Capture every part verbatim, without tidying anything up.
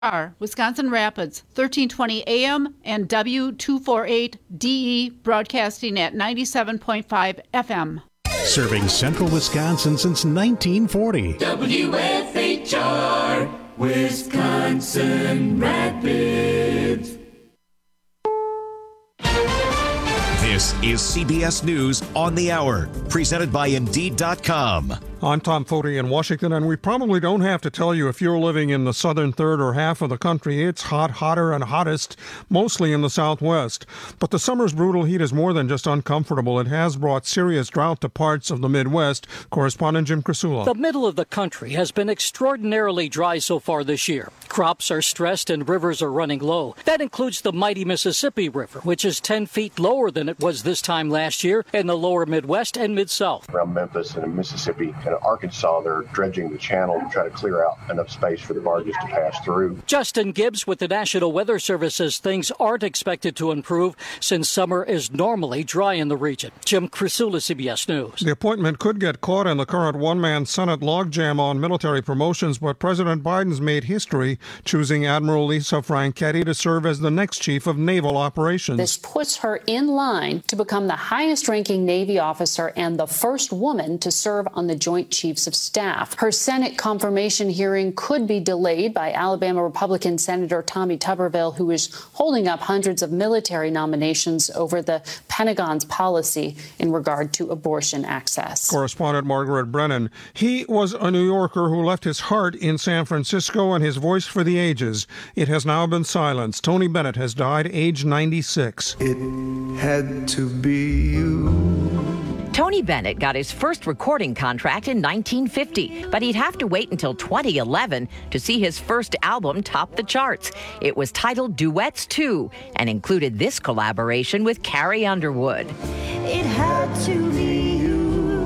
are Wisconsin Rapids, thirteen twenty A M and W two forty-eight D E, broadcasting at ninety-seven point five F M. Serving Central Wisconsin since nineteen forty. W F H R, Wisconsin Rapids. This is C B S News on the Hour, presented by Indeed dot com. I'm Tom Foti in Washington, and we probably don't have to tell you if you're living in the southern third or half of the country, it's hot, hotter, and hottest, mostly in the southwest. But the summer's brutal heat is more than just uncomfortable. It has brought serious drought to parts of the Midwest. Correspondent Jim Krasula. The middle of the country has been extraordinarily dry so far this year. Crops are stressed and rivers are running low. That includes the mighty Mississippi River, which is ten feet lower than it was this time last year in the lower Midwest and Mid-South. Around Memphis and Mississippi and Arkansas, they're dredging the channel to try to clear out enough space for the barges to pass through. Justin Gibbs with the National Weather Service says things aren't expected to improve since summer is normally dry in the region. Jim Krasula, C B S News. The appointment could get caught in the current one-man Senate logjam on military promotions, but President Biden's made history choosing Admiral Lisa Franchetti to serve as the next chief of naval operations. This puts her in line to become the highest-ranking Navy officer and the first woman to serve on the Joint Chiefs of Staff. Her Senate confirmation hearing could be delayed by Alabama Republican Senator Tommy Tuberville, who is holding up hundreds of military nominations over the Pentagon's policy in regard to abortion access. Correspondent Margaret Brennan. He was a New Yorker who left his heart in San Francisco and his voice for the ages. It has now been silenced. Tony Bennett has died, age ninety-six. It had to be you. Tony Bennett got his first recording contract in nineteen fifty, but he'd have to wait until twenty eleven to see his first album top the charts. It was titled Duets two and included this collaboration with Carrie Underwood. It had to be you,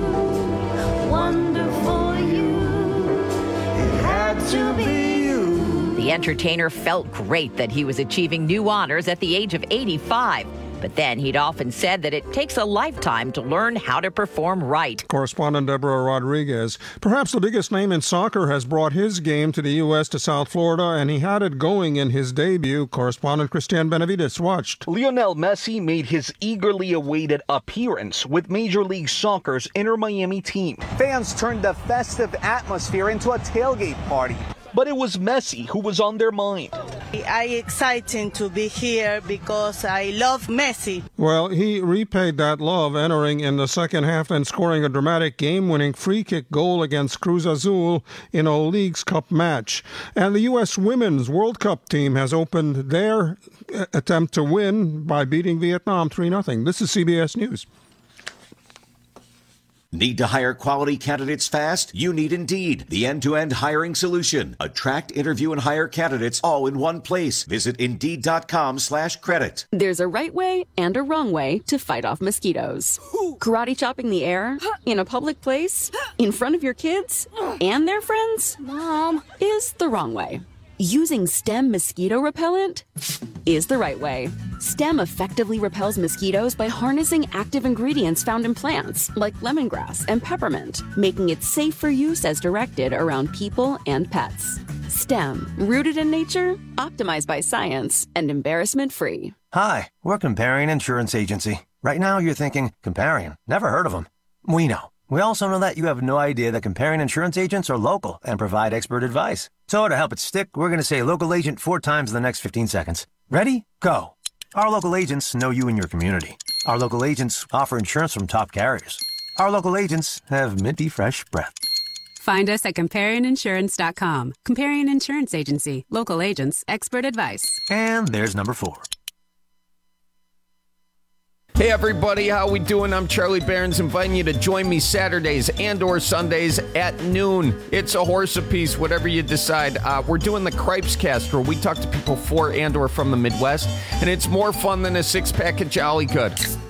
wonderful you. It had to be you. The entertainer felt great that he was achieving new honors at the age of eighty-five. But then he'd often said that it takes a lifetime to learn how to perform right. Correspondent Deborah Rodriguez. Perhaps the biggest name in soccer has brought his game to the U S to South Florida, and he had it going in his debut. Correspondent Christian Benavides watched. Lionel Messi made his eagerly awaited appearance with Major League Soccer's Inter Miami team. Fans turned the festive atmosphere into a tailgate party. But it was Messi who was on their mind. I excited to be here because I love Messi. Well, he repaid that love, entering in the second half and scoring a dramatic game-winning free-kick goal against Cruz Azul in a Leagues Cup match. And the U S Women's World Cup team has opened their attempt to win by beating Vietnam three nothing. This is C B S News. Need to hire quality candidates fast? You need Indeed, the end-to-end hiring solution. Attract, interview, and hire candidates all in one place. Visit Indeed.com slash credit. There's a right way and a wrong way to fight off mosquitoes. Karate chopping the air, in a public place, in front of your kids, and their friends, Mom, is the wrong way. Using STEM mosquito repellent is the right way. STEM effectively repels mosquitoes by harnessing active ingredients found in plants, like lemongrass and peppermint, making it safe for use as directed around people and pets. STEM, rooted in nature, optimized by science, and embarrassment-free. Hi, we're Comparion Insurance Agency. Right now you're thinking, Comparion, never heard of them. We know. We also know that you have no idea that Comparion Insurance agents are local and provide expert advice. So to help it stick, we're going to say local agent four times in the next fifteen seconds. Ready? Go. Our local agents know you and your community. Our local agents offer insurance from top carriers. Our local agents have minty fresh breath. Find us at Comparion Insurance dot com. Comparion Insurance Agency. Local agents, expert advice. And there's number four. Hey everybody, how we doing? I'm Charlie Barons, inviting you to join me Saturdays and or Sundays at noon. It's a horse apiece, whatever you decide. Uh, we're doing the Cripes Cast, where we talk to people for and or from the Midwest, and it's more fun than a six-pack of Jolly Good.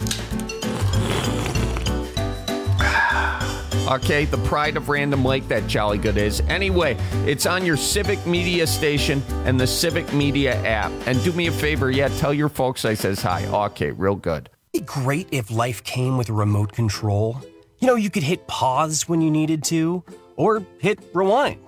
Okay, the pride of Random Lake, that Jolly Good is. Anyway, it's on your Civic Media station and the Civic Media app. And do me a favor, yeah, tell your folks I says hi. Okay, real good. It'd be great if life came with a remote control. You know, you could hit pause when you needed to, or hit rewind.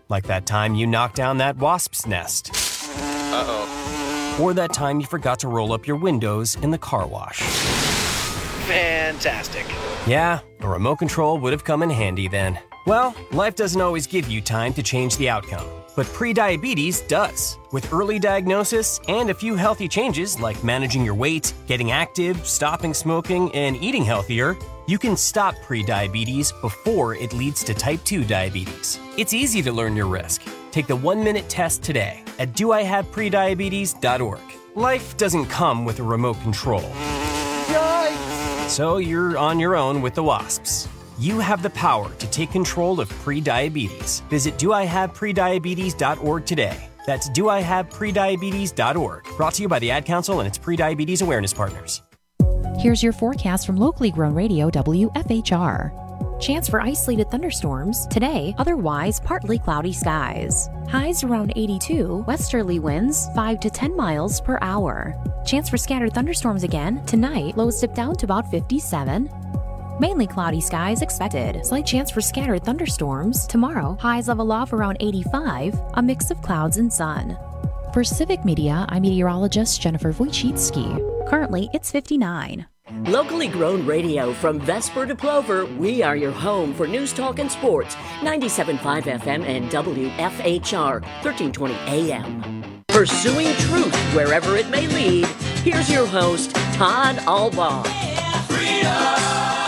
Like that time you knocked down that wasp's nest. Uh-oh. Or that time you forgot to roll up your windows in the car wash. Fantastic. Yeah, a remote control would have come in handy then. Well, life doesn't always give you time to change the outcome, but prediabetes does. With early diagnosis and a few healthy changes like managing your weight, getting active, stopping smoking, and eating healthier, you can stop prediabetes before it leads to type two diabetes. It's easy to learn your risk. Take the one-minute test today at do I have prediabetes dot org. Life doesn't come with a remote control. Yikes! So you're on your own with the wasps. You have the power to take control of prediabetes. Visit do I have prediabetes dot org today. That's do I have prediabetes dot org. Brought to you by the Ad Council and its Prediabetes Awareness Partners. Here's your forecast from locally grown radio W F H R. Chance for isolated thunderstorms today, otherwise partly cloudy skies. Highs around eighty-two, westerly winds five to ten miles per hour. Chance for scattered thunderstorms again tonight, lows dip down to about fifty-seven. Mainly cloudy skies expected. Slight chance for scattered thunderstorms. Tomorrow, highs level off around eighty-five, a mix of clouds and sun. For Civic Media, I'm meteorologist Jennifer Wojcicki. Currently, it's fifty-nine. Locally grown radio from Vesper to Plover, we are your home for news, talk, and sports. ninety-seven point five F M and W F H R, thirteen twenty A M. Pursuing truth wherever it may lead, here's your host, Todd Albaugh. Freedom!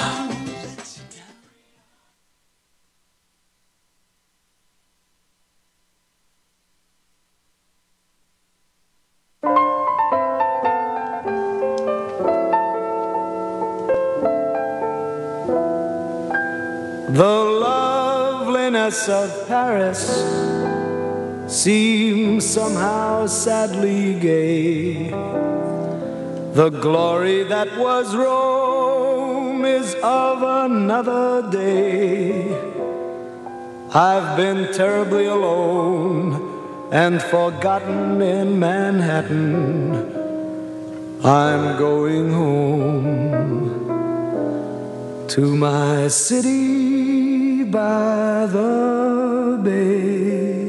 The loveliness of Paris seems somehow sadly gay. The glory that was Rome is of another day. I've been terribly alone and forgotten in Manhattan. I'm going home to my city by the bay.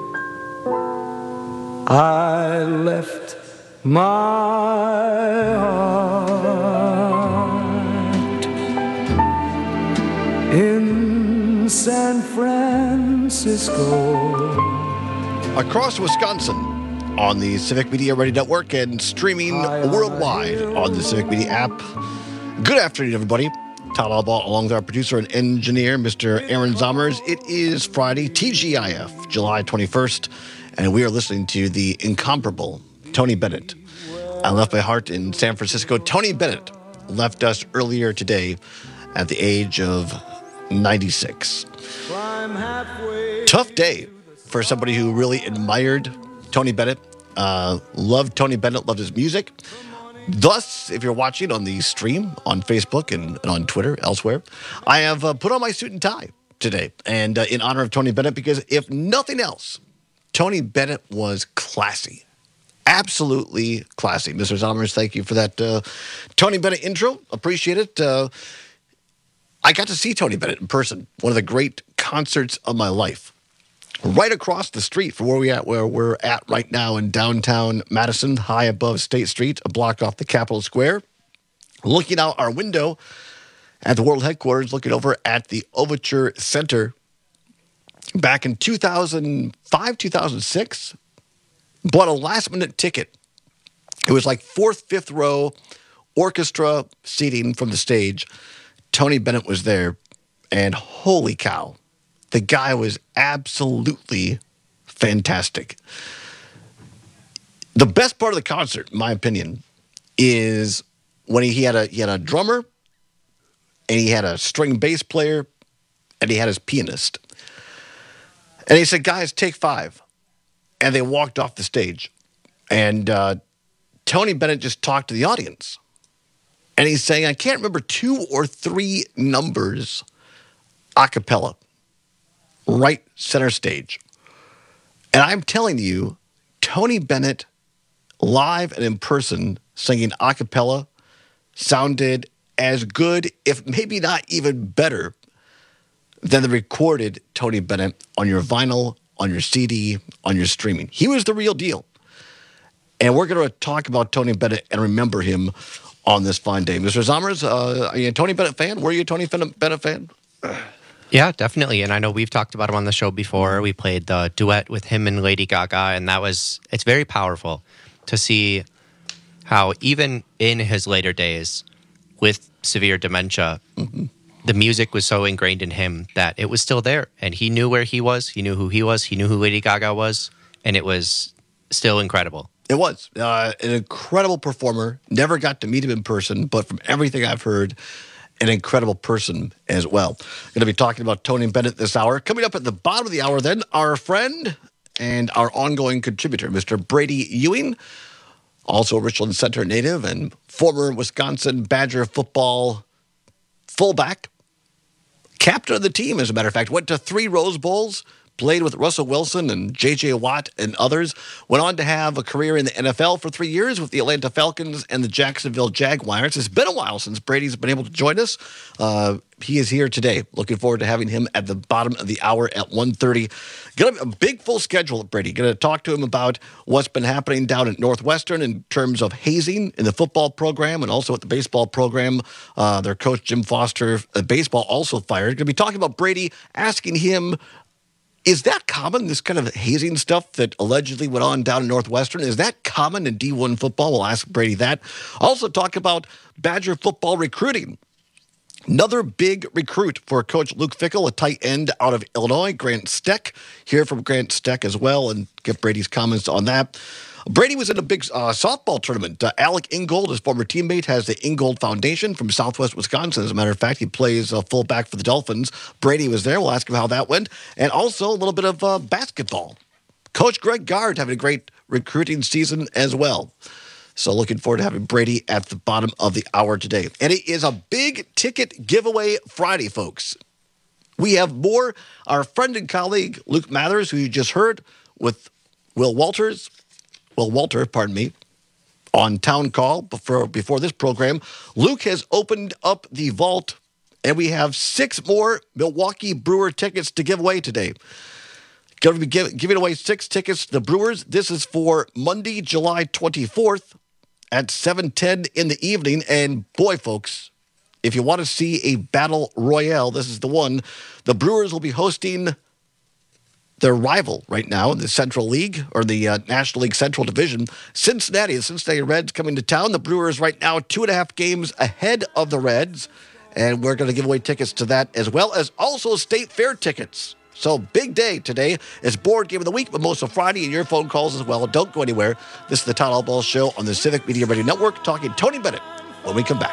I left my heart in San Francisco. Across Wisconsin on the Civic Media Radio Network and streaming worldwide on the Civic Media app. Good afternoon, everybody. Todd Albaugh, along with our producer and engineer, Mister Aaron Zommers. It is Friday, T G I F, July twenty-first, and we are listening to the incomparable Tony Bennett. I left my heart in San Francisco. Tony Bennett left us earlier today at the age of ninety-six. Tough day for somebody who really admired Tony Bennett, uh, loved Tony Bennett, loved his music. Thus, if you're watching on the stream on Facebook and, and on Twitter, elsewhere, I have uh, put on my suit and tie today, and uh, in honor of Tony Bennett, because if nothing else, Tony Bennett was classy. Absolutely classy. Mister Zommers, thank you for that uh, Tony Bennett intro. Appreciate it. Uh, I got to see Tony Bennett in person, one of the great concerts of my life. Right across the street from where we at, where we're at right now in downtown Madison, high above State Street, a block off the Capitol Square. Looking out our window at the world headquarters, looking over at the Overture Center. Back in two thousand five, two thousand six, bought a last-minute ticket. It was like fourth, fifth row, orchestra seating from the stage. Tony Bennett was there, and holy cow. The guy was absolutely fantastic. The best part of the concert, in my opinion, is when he, he had a he had a drummer, and he had a string bass player, and he had his pianist. And he said, "Guys, take five." And they walked off the stage. And uh, Tony Bennett just talked to the audience. And he's saying, I can't remember two or three numbers a cappella. Right center stage. And I'm telling you, Tony Bennett, live and in person, singing a cappella, sounded as good, if maybe not even better, than the recorded Tony Bennett on your vinyl on your C D, on your streaming. He was the real deal. And we're going to talk about Tony Bennett and remember him on this fine day. Mister Zommers, uh, are you a Tony Bennett fan? Were you a Tony Bennett fan? Yeah, definitely. And I know we've talked about him on the show before. We played the duet with him and Lady Gaga, and that was, it's very powerful to see how even in his later days with severe dementia, mm-hmm. the music was so ingrained in him that it was still there. And he knew where he was. He knew who he was. He knew who Lady Gaga was. And it was still incredible. It was. Uh, an incredible performer. Never got to meet him in person, but from everything I've heard, an incredible person as well. Going to be talking about Tony Bennett this hour. Coming up at the bottom of the hour then, our friend and our ongoing contributor, Mister Brady Ewing, also a Richland Center native and former Wisconsin Badger football fullback, captain of the team, as a matter of fact, went to three Rose Bowls, played with Russell Wilson and J J. Watt and others, went on to have a career in the N F L for three years with the Atlanta Falcons and the Jacksonville Jaguars. It's been a while since Brady's been able to join us. Uh, he is here today. Looking forward to having him at the bottom of the hour at one thirty. Got a big full schedule at Brady. Going to talk to him about what's been happening down at Northwestern in terms of hazing in the football program and also at the baseball program. Uh, their coach, Jim Foster, uh, baseball also fired. Going to be talking about Brady, asking him, is that common, this kind of hazing stuff that allegedly went on down in Northwestern? Is that common in D one football? We'll ask Brady that. Also talk about Badger football recruiting. Another big recruit for Coach Luke Fickell, a tight end out of Illinois, Grant Steck. Hear from Grant Steck as well and get Brady's comments on that. Brady was in a big uh, softball tournament. Uh, Alec Ingold, his former teammate, has the Ingold Foundation from Southwest Wisconsin. As a matter of fact, he plays uh, fullback for the Dolphins. Brady was there. We'll ask him how that went. And also a little bit of uh, basketball. Coach Greg Gard having a great recruiting season as well. So looking forward to having Brady at the bottom of the hour today. And it is a big ticket giveaway Friday, folks. We have more. Our friend and colleague, Luke Mathers, who you just heard, with Will Walters, Will Walter, pardon me, on Town Call before, before this program. Luke has opened up the vault, and we have six more Milwaukee Brewer tickets to give away today. Going to be give, giving away six tickets to the Brewers. This is for Monday, July twenty-fourth at seven ten in the evening. And boy, folks, if you want to see a battle royale, this is the one. The Brewers will be hosting their rival right now in the Central League, or the uh, National League Central Division, Cincinnati. The Cincinnati Reds coming to town. The Brewers right now two and a half games ahead of the Reds, and we're going to give away tickets to that, as well as also State Fair tickets. So big day today. It's board game of the week, but most of Friday, and your phone calls as well. Don't go anywhere. This is the Todd Allball Show on the Civic Media Radio Network, talking Tony Bennett when we come back.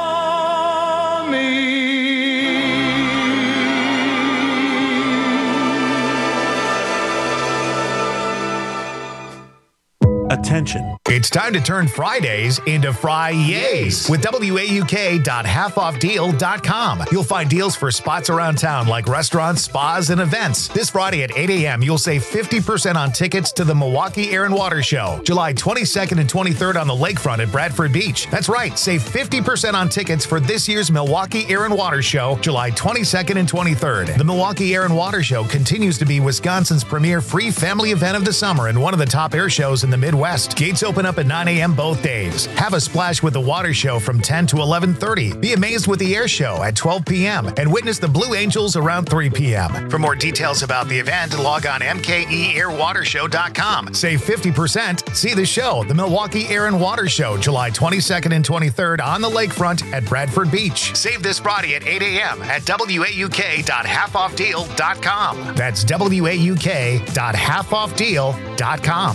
Attention. It's time to turn Fridays into Fri-yays with W A U K dot half off deal dot com. You'll find deals for spots around town like restaurants, spas, and events. This Friday at eight a.m., you'll save fifty percent on tickets to the Milwaukee Air and Water Show, July twenty-second and twenty-third on the lakefront at Bradford Beach. That's right, save fifty percent on tickets for this year's Milwaukee Air and Water Show, July twenty-second and twenty-third. The Milwaukee Air and Water Show continues to be Wisconsin's premier free family event of the summer and one of the top air shows in the Midwest. Gates open up at nine a.m. both days. Have a splash with the water show from ten to eleven thirty. Be amazed with the air show at twelve p.m. and witness the Blue Angels around three p.m. For more details about the event, log on M K E air water show dot com. Save fifty percent. See the show, the Milwaukee Air and Water Show, July twenty-second and twenty-third on the lakefront at Bradford Beach. Save this Friday at eight a.m. at W A U K dot half off deal dot com. That's W A U K dot half off deal dot com.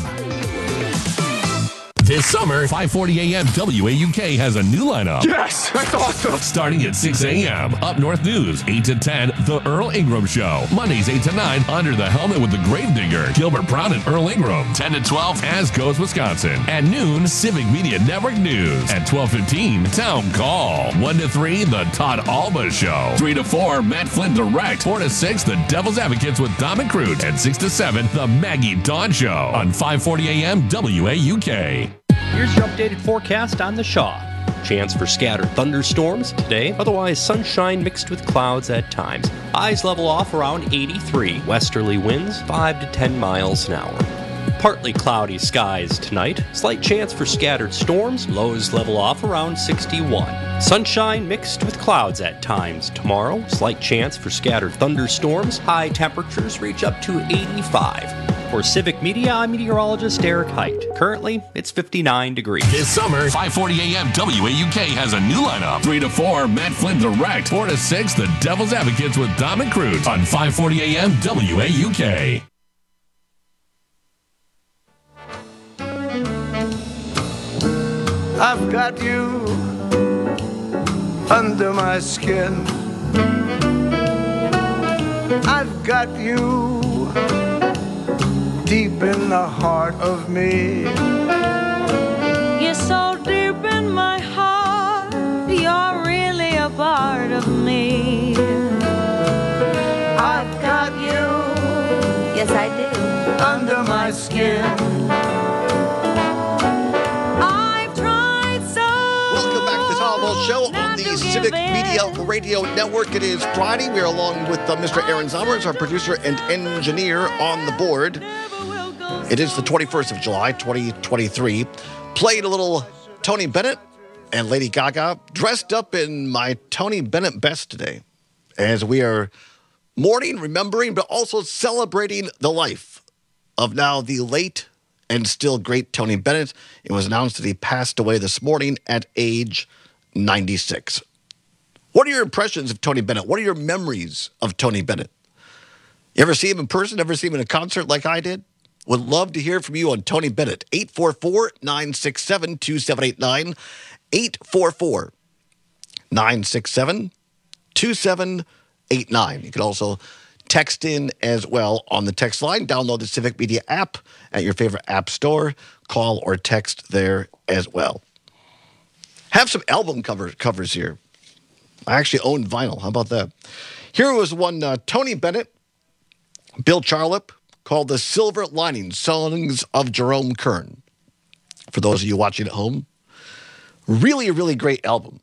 This summer, five forty a.m. W A U K has a new lineup. Yes, that's awesome. Starting at six a.m. Up North News, eight to ten, The Earl Ingram Show. Mondays, eight to nine, Under the Helmet with the Gravedigger, Gilbert Brown and Earl Ingram. ten to twelve, As Goes Wisconsin. At noon, Civic Media Network News. At twelve fifteen, Town Call. one to three, The Todd Alba Show. three to four, Matt Flynn Direct. four to six, The Devil's Advocates with Dom and Crute. And six to seven, The Maggie Dawn Show. On five forty a.m. W A U K. Here's your updated forecast on the Shaw. chance for scattered thunderstorms today. Otherwise, sunshine mixed with clouds at times. Highs level off around eighty-three. Westerly winds five to ten miles an hour. Partly cloudy skies tonight. Slight chance for scattered storms. Lows level off around sixty-one. Sunshine mixed with clouds at times tomorrow. Slight chance for scattered thunderstorms. High temperatures reach up to eighty-five. For Civic Media, I'm meteorologist Eric Height. Currently, it's fifty-nine degrees. This summer, five forty A M W A U K has a new lineup. three to four, Matt Flynn Direct. four to six, The Devil's Advocates with Dom and Cruz on five forty A M W A U K. I've got you under my skin. I've got you deep in the heart of me. You're so deep in my heart, you're really a part of me. I've got you, yes I do, under my skin. I've tried so. Welcome back to the Tom Ball Show on the Civic Media Radio Network. It is Friday. We are along with uh, Mister Aaron Zomers, our producer and engineer, on the board. It is the twenty-first of July, twenty twenty-three. Played a little Tony Bennett and Lady Gaga, dressed up in my Tony Bennett best today, as we are mourning, remembering, but also celebrating the life of now the late and still great Tony Bennett. It was announced that he passed away this morning at age ninety-six. What are your impressions of Tony Bennett? What are your memories of Tony Bennett? You ever see him in person? Ever see him in a concert like I did? Would love to hear from you on Tony Bennett. eight four four, nine six seven, two seven eight nine. eight four four, nine six seven, two seven eight nine. You can also text in as well on the text line. Download the Civic Media app at your favorite app store. Call or text there as well. Have some album cover, covers here. I actually own vinyl. How about that? Here was one, uh, Tony Bennett, Bill Charlap, called The Silver Lining, Songs of Jerome Kern. For those of you watching at home, really, really great album.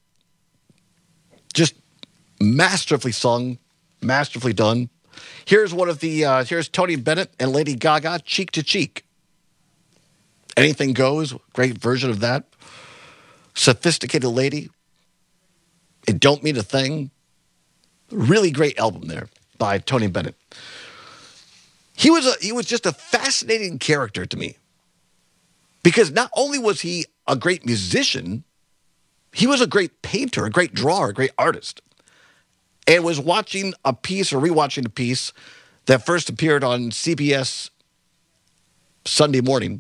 Just masterfully sung, masterfully done. Here's one of the, uh, here's Tony Bennett and Lady Gaga, Cheek to Cheek. Anything Goes, great version of that. Sophisticated Lady, It Don't Mean a Thing. Really great album there by Tony Bennett. He was a, he was just a fascinating character to me, because not only was he a great musician, he was a great painter, a great drawer, a great artist. And was watching a piece or rewatching a piece that first appeared on C B S Sunday Morning.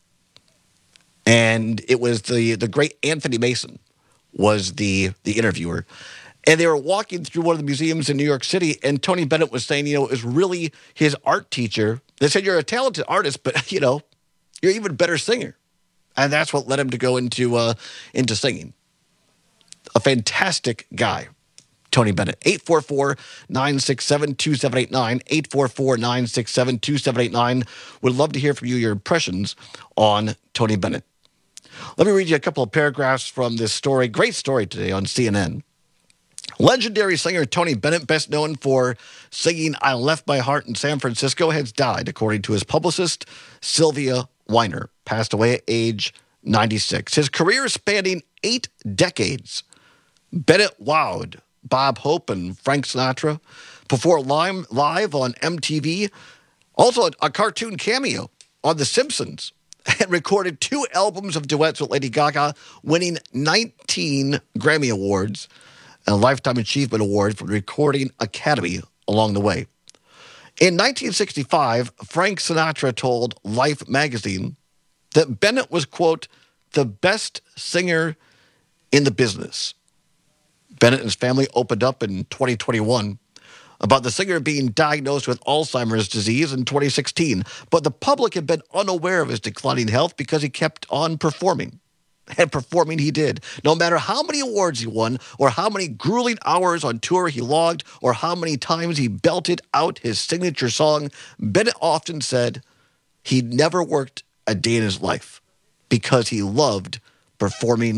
And it was the, the great Anthony Mason was the, the interviewer. And they were walking through one of the museums in New York City, and Tony Bennett was saying, you know, it was really his art teacher. They said, you're a talented artist, but, you know, you're an even better singer. And that's what led him to go into uh, into singing. A fantastic guy, Tony Bennett. eight four four, nine six seven, two seven eight nine. eight four four, nine six seven, two seven eight nine. Would love to hear from you, your impressions on Tony Bennett. Let me read you a couple of paragraphs from this story. Great story today on C N N. Legendary singer Tony Bennett, best known for singing I Left My Heart in San Francisco, has died, according to his publicist, Sylvia Weiner, passed away at age ninety-six. His career spanning eight decades. Bennett wowed Bob Hope and Frank Sinatra, performed live, live on M T V, also a, a cartoon cameo on The Simpsons, and recorded two albums of duets with Lady Gaga, winning nineteen Grammy Awards and a Lifetime Achievement Award from the Recording Academy along the way. In nineteen sixty-five, Frank Sinatra told Life magazine that Bennett was, quote, the best singer in the business. Bennett and his family opened up in twenty twenty-one about the singer being diagnosed with Alzheimer's disease in twenty sixteen, but the public had been unaware of his declining health because he kept on performing. And performing he did. No matter how many awards he won, or how many grueling hours on tour he logged, or how many times he belted out his signature song, Bennett often said he never worked a day in his life because he loved performing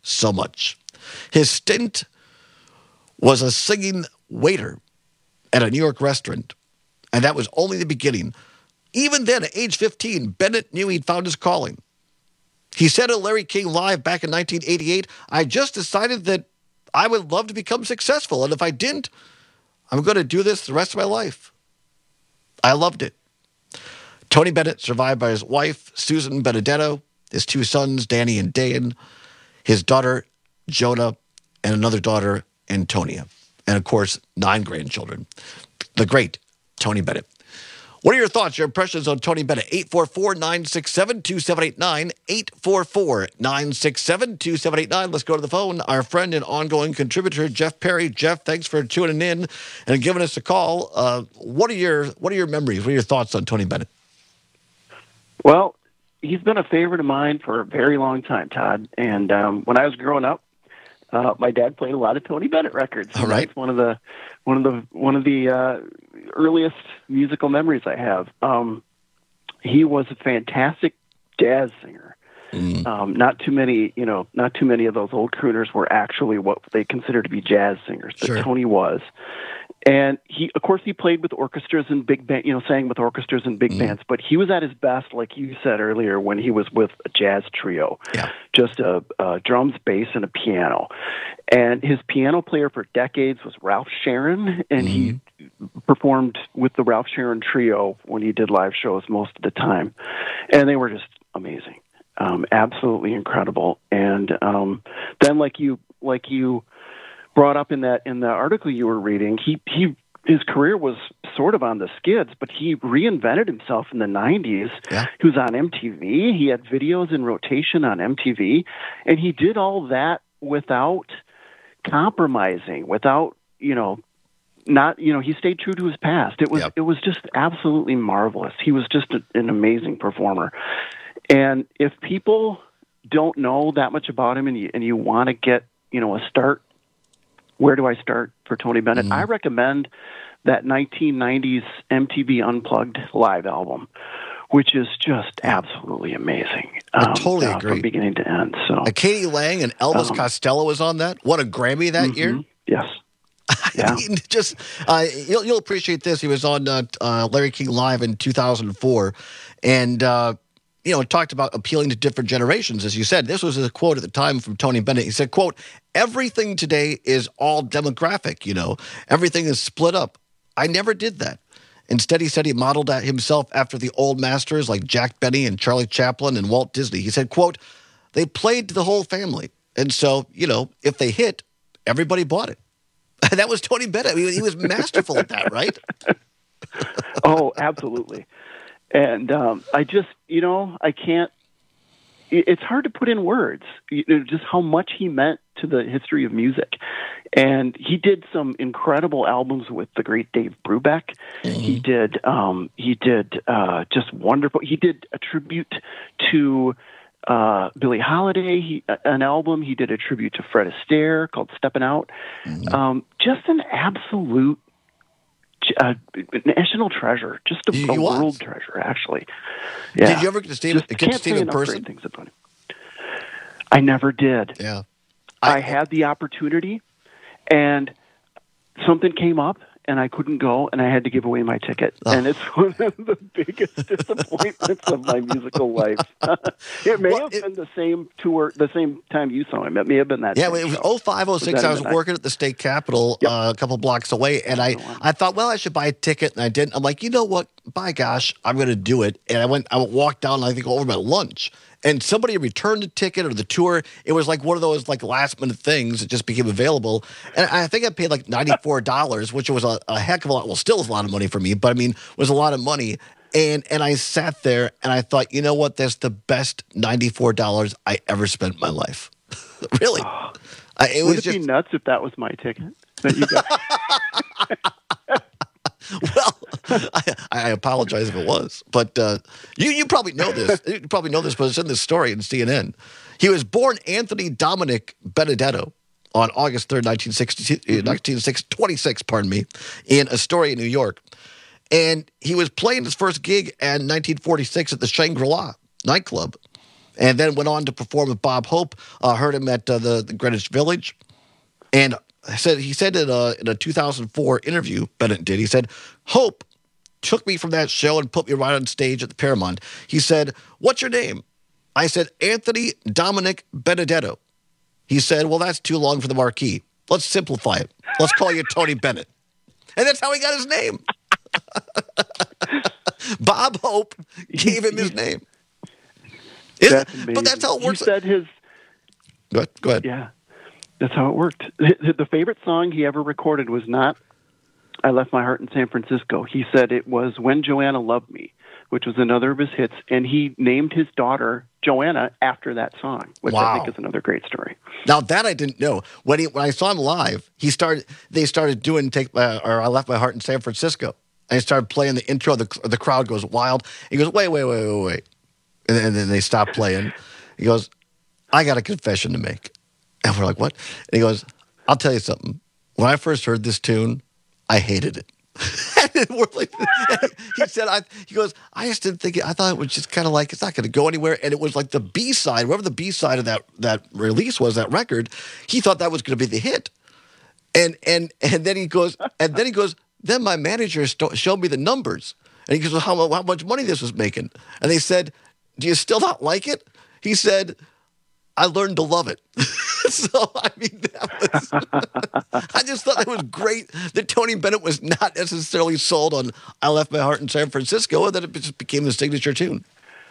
so much. His stint was a singing waiter at a New York restaurant, and that was only the beginning. Even then, at age fifteen, Bennett knew he'd found his calling. He said at Larry King Live back in nineteen eighty-eight, I just decided that I would love to become successful, and if I didn't, I'm going to do this the rest of my life. I loved it. Tony Bennett, survived by his wife, Susan Benedetto, his two sons, Danny and Dan, his daughter, Jonah, and another daughter, Antonia, and, of course, nine grandchildren. The great Tony Bennett. What are your thoughts, your impressions on Tony Bennett? eight four four, nine six seven, two seven eight nine, eight four four, nine six seven, two seven eight nine. Let's go to the phone. Our friend and ongoing contributor, Jeff Perry. Jeff, thanks for tuning in and giving us a call. Uh, what are your What are your memories? What are your thoughts on Tony Bennett? Well, he's been a favorite of mine for a very long time, Todd. And um, when I was growing up, uh, my dad played a lot of Tony Bennett records. All right, that's one of the one of the one of the uh, earliest musical memories I have. Um, he was a fantastic jazz singer. Mm. Um, not too many, you know, not too many of those old crooners were actually what they considered to be jazz singers, but Sure. Tony was. And he, of course, he played with orchestras and big band, you know, sang with orchestras and big mm. bands. But he was at his best, like you said earlier, when he was with a jazz trio, yeah. just a, a drums, bass, and a piano. And his piano player for decades was Ralph Sharon, and mm. he performed with the Ralph Sharon trio when he did live shows most of the time, and they were just amazing, um, absolutely incredible. And um, then, like you, like you. brought up in that in the article you were reading, he he his career was sort of on the skids, but he reinvented himself in the nineties. Yeah. He was on M T V. He had videos in rotation on M T V, and he did all that without compromising, without you know, not you know, he stayed true to his past. It was Yep. it was just absolutely marvelous. He was just a, an amazing performer, and if people don't know that much about him, and you and you want to get you know a start. Where do I start for Tony Bennett? Mm. I recommend that nineteen nineties M T V Unplugged live album, which is just absolutely amazing. I um, totally uh, agree. From beginning to end. So, uh, Katie Lang and Elvis um, Costello was on that. What a Grammy that mm-hmm. year. Yes. Yeah. I mean, just uh, you'll, you'll appreciate this. He was on uh, uh, Larry King Live in two thousand four, and uh, you know, talked about appealing to different generations. As you said, this was a quote at the time from Tony Bennett. He said, "quote Everything today is all demographic. You know, everything is split up. I never did that. Instead, he said he modeled himself after the old masters like Jack Benny and Charlie Chaplin and Walt Disney. He said, quote They played to the whole family, and so you know, if they hit, everybody bought it." And that was Tony Bennett. I mean, he was masterful at that, right? Oh, absolutely. And um, I just, you know, I can't, it's hard to put in words, you know, just how much he meant to the history of music. And he did some incredible albums with the great Dave Brubeck. Mm-hmm. He did, um, he did uh, just wonderful. He did a tribute to uh, Billie Holiday, he, an album. He did a tribute to Fred Astaire called Steppin' Out. Mm-hmm. Um, just an absolute Uh, national treasure, just a, a world treasure, actually. Yeah. Did you ever get to see him, get to see him in person? Things about him. I never did. Yeah, I, I had the opportunity, and something came up, and I couldn't go, and I had to give away my ticket. Oh. And it's one of the biggest disappointments of my musical life. It may well, have it, been the same tour, the same time you saw him. It may have been that. Yeah, it was oh five, oh six. I was working at the state capitol yep. uh, a couple blocks away, and I, I thought, well, I should buy a ticket, and I didn't. I'm like, you know what? By gosh, I'm going to do it. And I went, I walked down, and I think over my lunch. And somebody returned the ticket or the tour. It was like one of those like last minute things that just became available. And I think I paid like ninety-four dollars, which was a, a heck of a lot. Well, still is a lot of money for me, but I mean, was a lot of money. And and I sat there and I thought, you know what? That's the best ninety-four dollars I ever spent in my life. Really. Oh, I, it would was it just be nuts if that was my ticket that you got? Well, I, I apologize if it was, but uh, you you probably know this. You probably know this, but it's in this story in C N N. He was born Anthony Dominic Benedetto on August third, nineteen sixty, mm-hmm. nineteen twenty-six, pardon me, in Astoria, New York. And he was playing his first gig in nineteen forty-six at the Shangri-La nightclub. and then went on to perform with Bob Hope. Uh, heard him at uh, the, the Greenwich Village. And I said he said in a, in a two thousand four interview, Bennett did, he said, Hope took me from that show and put me right on stage at the Paramount. He said, what's your name? I said, Anthony Dominic Benedetto. He said, well, that's too long for the marquee. Let's simplify it. Let's call you Tony Bennett. And that's how he got his name. Bob Hope gave him his name. That's amazing. But that's how it works. You said his... Go ahead. Go ahead. Yeah, that's how it worked. The favorite song he ever recorded was not I Left My Heart in San Francisco. He said it was When Joanna Loved Me, which was another of his hits, and he named his daughter Joanna after that song, which Wow. I think is another great story. Now that I didn't know. When he when I saw him live, he started. They started doing take my, or I Left My Heart in San Francisco, and he started playing the intro. The the crowd goes wild. He goes, wait, wait, wait, wait, wait, and then, and then they stop playing. He goes, I got a confession to make, and we're like, what? And he goes, I'll tell you something. When I first heard this tune, I hated it. And we're like, he said, I, he goes, I just didn't think it, I thought it was just kind of like, it's not going to go anywhere. And it was like the B-side, whatever the B-side of that, that release was, that record, he thought that was going to be the hit. And, and, and then he goes, and then he goes, then my manager st- showed me the numbers. And he goes, well, how, how much money this was making? And they said, do you still not like it? He said, I learned to love it. So, I mean, that was, I just thought it was great that Tony Bennett was not necessarily sold on I Left My Heart in San Francisco, and that it just became his signature tune.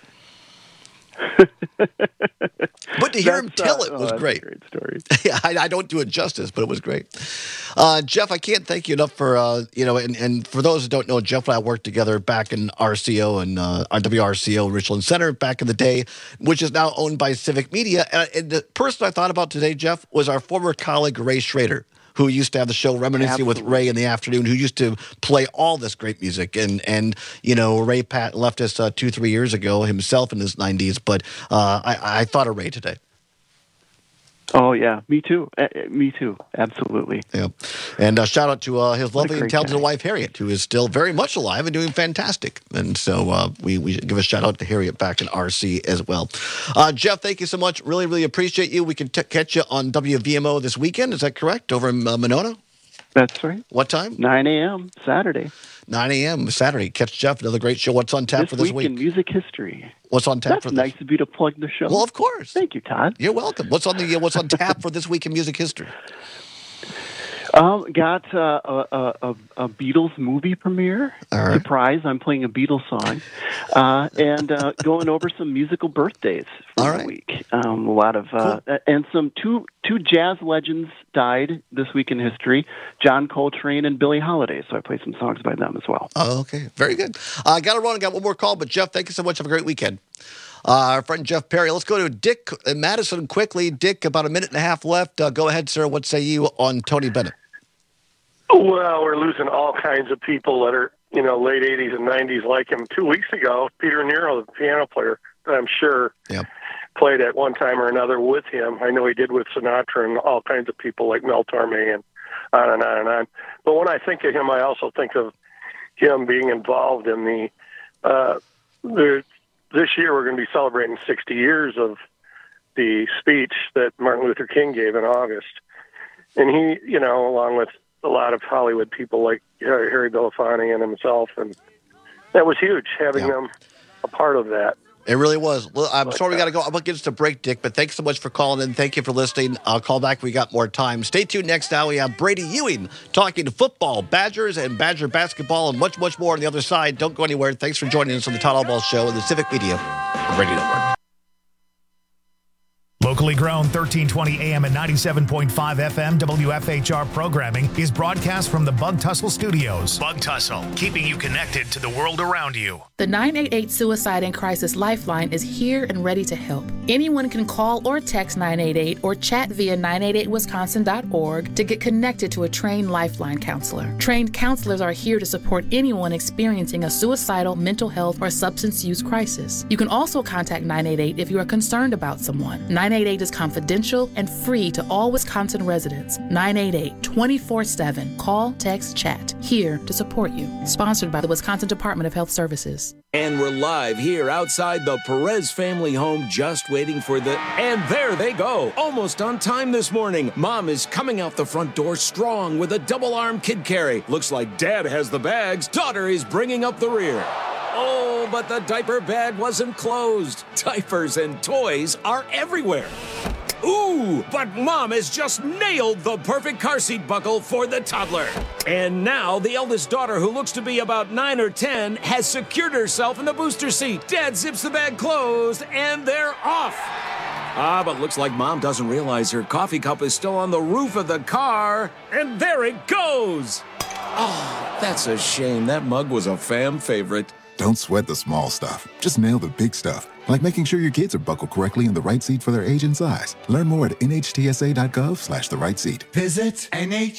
But to hear him tell it was oh, great. A great story. Yeah, I, I don't do it justice, but it was great. Uh, Jeff, I can't thank you enough for, uh, you know, and, and for those who don't know, Jeff and I worked together back in R C O and uh, W R C O Richland Center back in the day, which is now owned by Civic Media. And, and the person I thought about today, Jeff, was our former colleague, Ray Schrader, who used to have the show Reminiscing with Ray in the afternoon, who used to play all this great music. And, and you know, Ray Pat left us uh, two, three years ago himself in his nineties, but uh, I, I thought of Ray today. Oh, yeah. Me too. Uh, me too. Absolutely. Yeah. And uh, shout out to uh, his What a lovely and great talented guy. wife, Harriet, who is still very much alive and doing fantastic. And so uh, we, we should give a shout out to Harriet back in R C as well. Uh, Jeff, thank you so much. Really, really appreciate you. We can t- catch you on W V M O this weekend. Is that correct? Over in uh, Monona? That's right. What time? nine a.m. Saturday. nine a.m. Saturday. Catch Jeff. Another great show. What's on tap This for this week week? in music history. What's on tap That's for this? nice of you to plug the show. Well, of course. Thank you, Todd. You're welcome. What's on the uh, What's on tap for this week in music history? Um, got uh, a, a, a Beatles movie premiere. All right. Surprise! I'm playing a Beatles song, uh, and uh, going over some musical birthdays for All the right. week. Um, a lot of uh, and some two two jazz legends died this week in history: John Coltrane and Billie Holiday. So I played some songs by them as well. Oh, okay. Very good. I uh, got to run. I got one more call, but Jeff, thank you so much. Have a great weekend. Uh, our friend Jeff Perry. Let's go to Dick in Madison quickly. Dick, about a minute and a half left. Uh, go ahead, sir. What say you on Tony Bennett? Well, we're losing all kinds of people that are, you know, late eighties and nineties like him. Two weeks ago, Peter Nero, the piano player, that I'm sure yep. played at one time or another with him. I know he did with Sinatra and all kinds of people like Mel Torme and on and on and on. But when I think of him, I also think of him being involved in the, uh, the this year we're going to be celebrating sixty years of the speech that Martin Luther King gave in August. And he, you know, along with a lot of Hollywood people like Harry Belafonte and himself, and that was huge, having Yeah. them a part of that. It really was. Well, I'm But, sorry we uh, got to go. I'm going to get us to break, Dick, but thanks so much for calling in. Thank you for listening. I'll call back when we got more time. Stay tuned. Next now, we have Brady Ewing talking to football, Badgers, and Badger basketball, and much, much more on the other side. Don't go anywhere. Thanks for joining us on the Todd Allball Show and the Civic Media Radio Network. Locally grown thirteen twenty A M and ninety-seven point five F M W F H R programming is broadcast from the Bug Tussle Studios. Bug Tussle, keeping you connected to the world around you. The nine eight eight Suicide and Crisis Lifeline is here and ready to help. Anyone can call or text nine eight eight or chat via nine eight eight wisconsin dot org to get connected to a trained Lifeline counselor. Trained counselors are here to support anyone experiencing a suicidal, mental health, or substance use crisis. You can also contact nine eight eight if you are concerned about someone. nine eight eight eight is confidential and free to all Wisconsin residents. nine eight eight, twenty-four seven. Call, text, chat. Here to support you. Sponsored by the Wisconsin Department of Health Services. And we're live here outside the Perez family home, just waiting for the... And there they go. Almost on time this morning. Mom is coming out the front door strong with a double-arm kid carry. Looks like Dad has the bags. Daughter is bringing up the rear. Oh, but the diaper bag wasn't closed. Diapers and toys are everywhere. Ooh, but Mom has just nailed the perfect car seat buckle for the toddler. And now the eldest daughter, who looks to be about nine or ten, has secured herself in the booster seat. Dad zips the bag closed, and they're off. Ah, but looks like Mom doesn't realize her coffee cup is still on the roof of the car. And there it goes. Oh, that's a shame. That mug was a fam favorite. Don't sweat the small stuff. Just nail the big stuff. Like making sure your kids are buckled correctly in the right seat for their age and size. Learn more at nhtsa.gov slash the right seat. Visit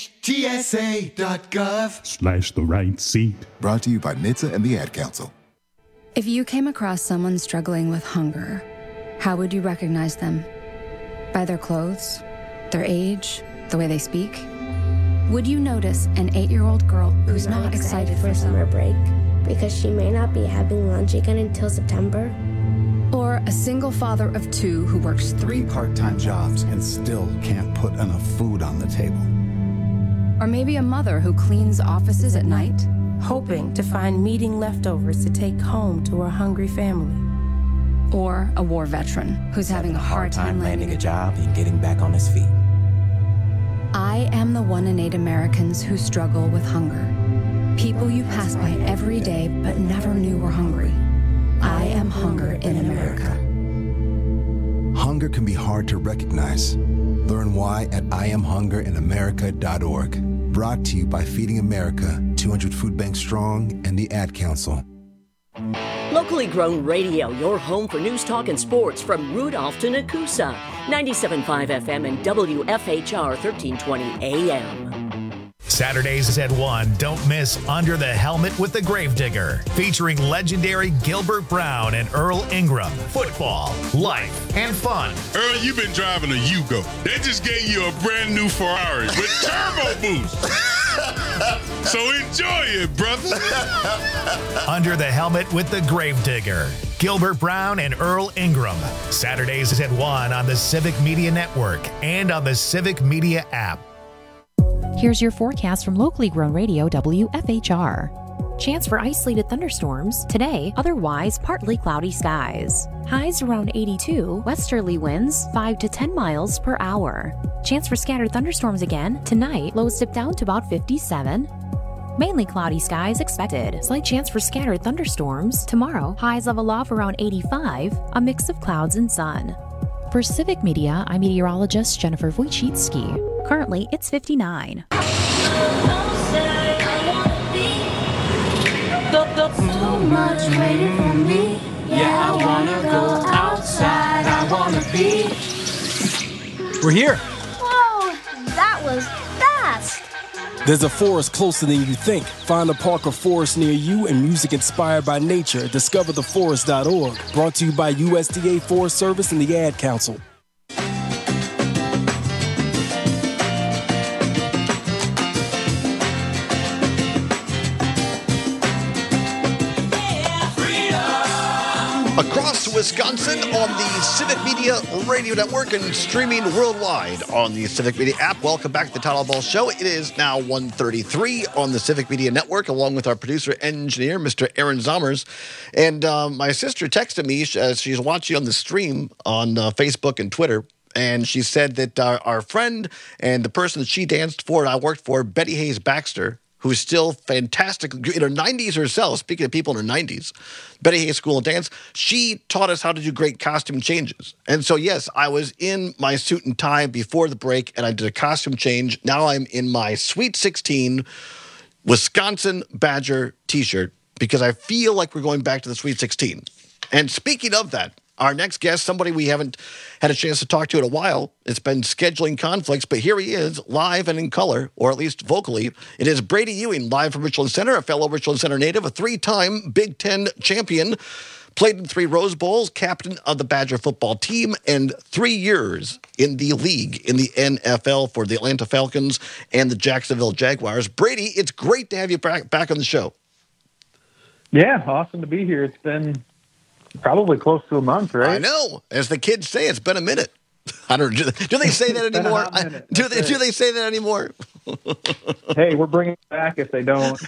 nhtsa.gov Slash the right seat. Brought to you by N H T S A and the Ad Council. If you came across someone struggling with hunger, how would you recognize them? By their clothes? Their age? The way they speak? Would you notice an eight-year-old girl who's not, not excited, excited for summer break? Because she may not be having lunch again until September. Or a single father of two who works three part-time jobs and still can't put enough food on the table. Or maybe a mother who cleans offices at night, hoping to find meeting leftovers to take home to her hungry family. Or a war veteran who's having a hard time landing a job and getting back on his feet. I am the one in eight Americans who struggle with hunger. People you pass by every day but never knew were hungry. I am hunger in America. Hunger can be hard to recognize. Learn why at I am hunger in america dot org. Brought to you by Feeding America, two hundred Food Banks Strong, and the Ad Council. Locally grown radio, your home for news, talk, and sports from Rudolph to Nakusa. ninety-seven point five F M and W F H R thirteen twenty A M. Saturdays at one, don't miss Under the Helmet with the Gravedigger, featuring legendary Gilbert Brown and Earl Ingram. Football, life, and fun. Earl, you've been driving a Yugo. They just gave you a brand new Ferrari with turbo boost. So enjoy it, brother. Under the Helmet with the Gravedigger, Gilbert Brown and Earl Ingram. Saturdays at one on the Civic Media Network and on the Civic Media app. Here's your forecast from locally grown radio W F H R. Chance for isolated thunderstorms today, otherwise partly cloudy skies. Highs around eighty-two, westerly winds five to ten miles per hour. Chance for scattered thunderstorms again tonight, lows dip down to about fifty-seven. Mainly cloudy skies expected. Slight chance for scattered thunderstorms tomorrow, highs level off around eighty-five, a mix of clouds and sun. For Civic Media, I'm meteorologist Jennifer Wojcicki. Currently, it's fifty-nine. So much waiting for me. Yeah, I wanna go outside. I wanna be. We're here. Whoa, that was fast. There's a forest closer than you think. Find a park or forest near you and music inspired by nature at discover the forest dot org. Brought to you by U S D A Forest Service and the Ad Council. Across Wisconsin on the Civic Media Radio Network and streaming worldwide on the Civic Media app. Welcome back to the Todd Ball Show. It is now one thirty-three on the Civic Media Network, along with our producer engineer, Mister Aaron Zommers. And um, my sister texted me as she's watching on the stream on uh, Facebook and Twitter. And she said that uh, our friend and the person that she danced for and I worked for, Betty Hayes Baxter, who's still fantastic in her nineties herself. Speaking of people in her nineties, Betty Hayes School of Dance, she taught us how to do great costume changes. And so, yes, I was in my suit and tie before the break, and I did a costume change. Now I'm in my Sweet sixteen Wisconsin Badger t-shirt because I feel like we're going back to the Sweet sixteen. And speaking of that, our next guest, somebody we haven't had a chance to talk to in a while. It's been scheduling conflicts, but here he is, live and in color, or at least vocally. It is Brady Ewing, live from Richland Center, a fellow Richland Center native, a three-time Big Ten champion. Played in three Rose Bowls, captain of the Badger football team, and three years in the league, in the N F L for the Atlanta Falcons and the Jacksonville Jaguars. Brady, it's great to have you back, back on the show. Yeah, awesome to be here. It's been probably close to a month, right? I know. As the kids say, it's been a minute. I don't. Do, do they say that anymore? I, do they? Do they say that anymore? Hey, we're bringing it back if they don't.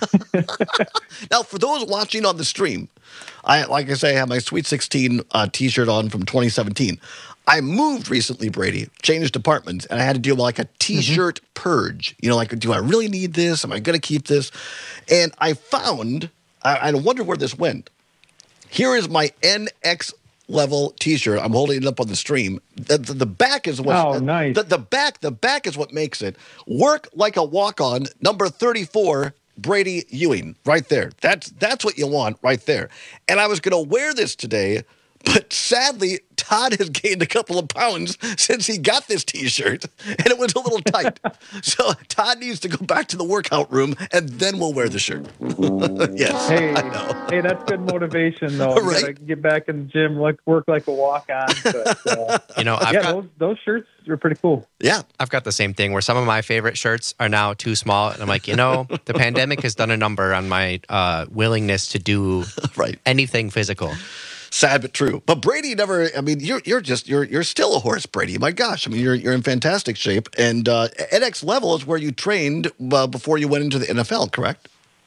Now, for those watching on the stream, I like I say, I have my Sweet sixteen uh, T-shirt on from twenty seventeen. I moved recently, Brady, changed departments, and I had to do like a T-shirt mm-hmm. purge. You know, like, do I really need this? Am I going to keep this? And I found, I, I wonder where this went. Here is my N X level T-shirt. I'm holding it up on the stream. The, the, the back is what. Oh, nice. The, the back, the back is what makes it. Work like a walk-on. Number thirty-four, Brady Ewing, right there. That's that's what you want, right there. And I was going to wear this today, but sadly, Todd has gained a couple of pounds since he got this T-shirt, and it was a little tight. So Todd needs to go back to the workout room, and then we'll wear the shirt. Yes, hey, I know. Hey, that's good motivation, though. You Right. gotta get back in the gym, look, work like a walk-on. But, uh, You know, I've yeah, got those, those shirts are pretty cool. Yeah. I've got the same thing where some of my favorite shirts are now too small. And I'm like, you know, the pandemic has done a number on my uh, willingness to do right. anything physical. Sad but true. But Brady never. I mean, you're you're just you're you're still a horse, Brady. My gosh, I mean, you're you're in fantastic shape. And uh, N X level is where you trained uh, before you went into the N F L, correct?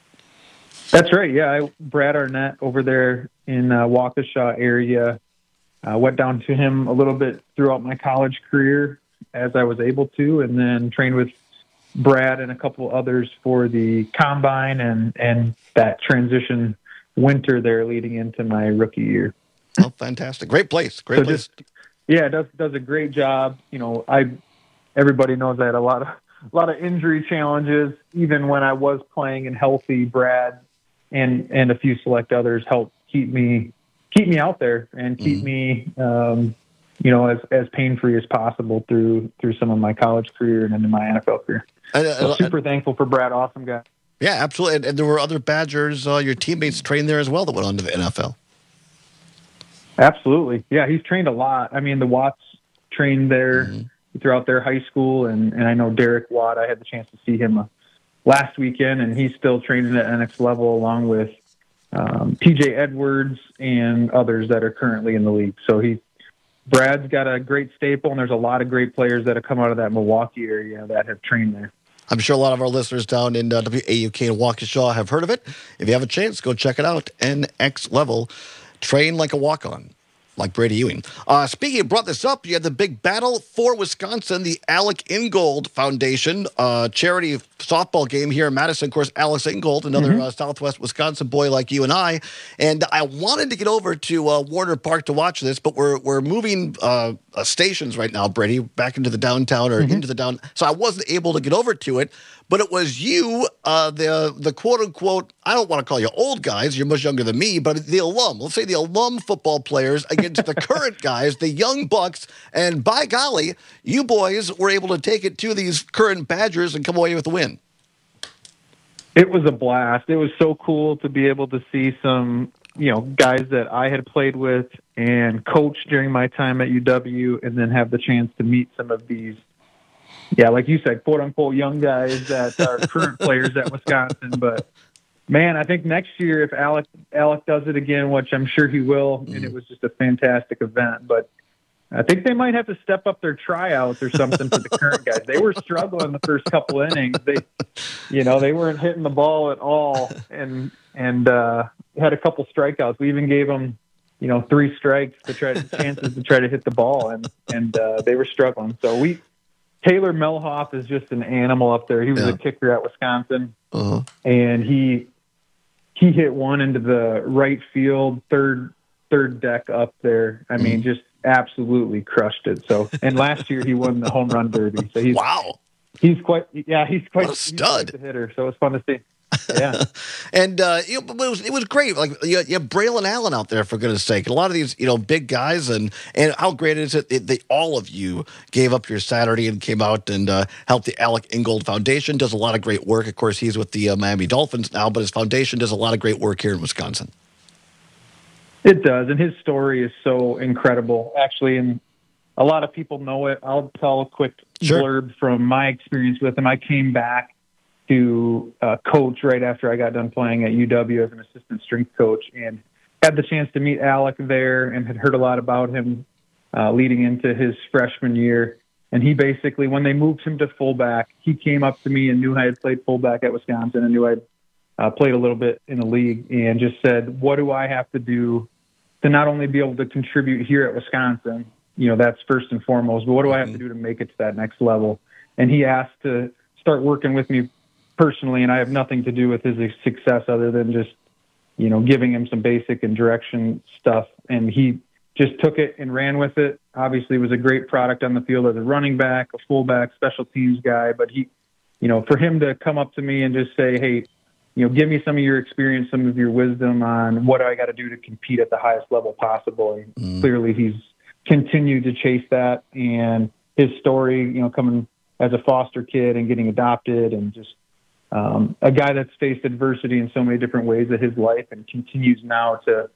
That's right. Yeah, I, Brad Arnett over there in uh, Waukesha area. Uh, went down to him a little bit throughout my college career as I was able to, and then trained with Brad and a couple others for the combine and and that transition winter there leading into my rookie year. Oh, fantastic. Great place. Great So place. just, yeah, does does a great job. You know, I everybody knows I had a lot of a lot of injury challenges even when I was playing and healthy. Brad and and a few select others helped keep me keep me out there and keep mm-hmm. me um, you know, as as pain free as possible through through some of my college career and into my N F L career. I, I, so super I, thankful for Brad. Awesome guy. Yeah, absolutely. And, and there were other Badgers, uh, your teammates trained there as well that went on to the N F L. Absolutely. Yeah, he's trained a lot. I mean, the Watts trained there mm-hmm. throughout their high school, and, and I know Derek Watt, I had the chance to see him uh, last weekend, and he's still training at N X level along with um, T J Edwards and others that are currently in the league. So he, Brad's got a great staple, and there's a lot of great players that have come out of that Milwaukee area that have trained there. I'm sure a lot of our listeners down in uh, W A U K and Waukesha have heard of it. If you have a chance, go check it out. N X level. Train like a walk-on, like Brady Ewing. Uh, speaking of, brought this up, you had the big battle for Wisconsin, the Alec Ingold Foundation uh, charity softball game here in Madison. Of course, Alex Ingold, another mm-hmm. uh, Southwest Wisconsin boy like you and I. And I wanted to get over to uh, Warner Park to watch this, but we're we're moving uh, uh, stations right now, Brady, back into the downtown or mm-hmm. into the down. So I wasn't able to get over to it. But it was you, uh, the the quote unquote, I don't want to call you old guys, you're much younger than me, but the alum, let's say the alum football players against the current guys, the young Bucks. And by golly, you boys were able to take it to these current Badgers and come away with a win. It was a blast. It was so cool to be able to see some, you know, guys that I had played with and coached during my time at U W, and then have the chance to meet some of these, yeah, like you said, quote unquote, young guys that are current players at Wisconsin. But man, I think next year, if Alec Alec does it again, which I'm sure he will, mm-hmm. and it was just a fantastic event, but I think they might have to step up their tryouts or something for the current guys. They were struggling the first couple innings. They, you know, they weren't hitting the ball at all, and and uh, had a couple strikeouts. We even gave them, you know, three strikes to try to, chances to try to hit the ball, and and uh, they were struggling. So we. Taylor Melhoff is just an animal up there. He was yeah. a kicker at Wisconsin, uh-huh. and he he hit one into the right field third third deck up there. I mean, mm. just absolutely crushed it. So, and last year he won the home run derby. So he's wow, he's quite yeah he's quite what a stud he's quite the hitter. So it's fun to see. Yeah, and uh, you know, it was it was great. Like you, you have Braylon Allen out there, for goodness sake. A lot of these, you know, big guys, and and how great is it that they, all of you gave up your Saturday and came out and uh, helped the Alec Ingold Foundation. Does a lot of great work. Of course, he's with the uh, Miami Dolphins now, but his foundation does a lot of great work here in Wisconsin. Yeah, absolutely. And uh, how great is it that they, they all of you gave up your Saturday and came out and uh, helped the Alec Ingold Foundation. Does a lot of great work. Of course, he's with the uh, Miami Dolphins now, but his foundation does a lot of great work here in Wisconsin. It does, and his story is so incredible, actually, and a lot of people know it. I'll tell a quick Sure. blurb from my experience with him. I came back to uh, coach right after I got done playing at U W as an assistant strength coach, and had the chance to meet Alec there and had heard a lot about him uh, leading into his freshman year. And he basically, when they moved him to fullback, he came up to me and knew I had played fullback at Wisconsin and knew I'd uh, played a little bit in the league, and just said, what do I have to do to not only be able to contribute here at Wisconsin, you know, that's first and foremost, but what do I have to do to make it to that next level? And he asked to start working with me personally, and I have nothing to do with his success other than just, you know, giving him some basic and direction stuff. And he just took it and ran with it. Obviously, was a great product on the field as a running back, a fullback, special teams guy. But he, you know, for him to come up to me and just say, hey, you know, give me some of your experience, some of your wisdom on what I got to do to compete at the highest level possible. And Mm. clearly he's continued to chase that. And his story, you know, coming as a foster kid and getting adopted, and just um, a guy that's faced adversity in so many different ways of his life and continues now to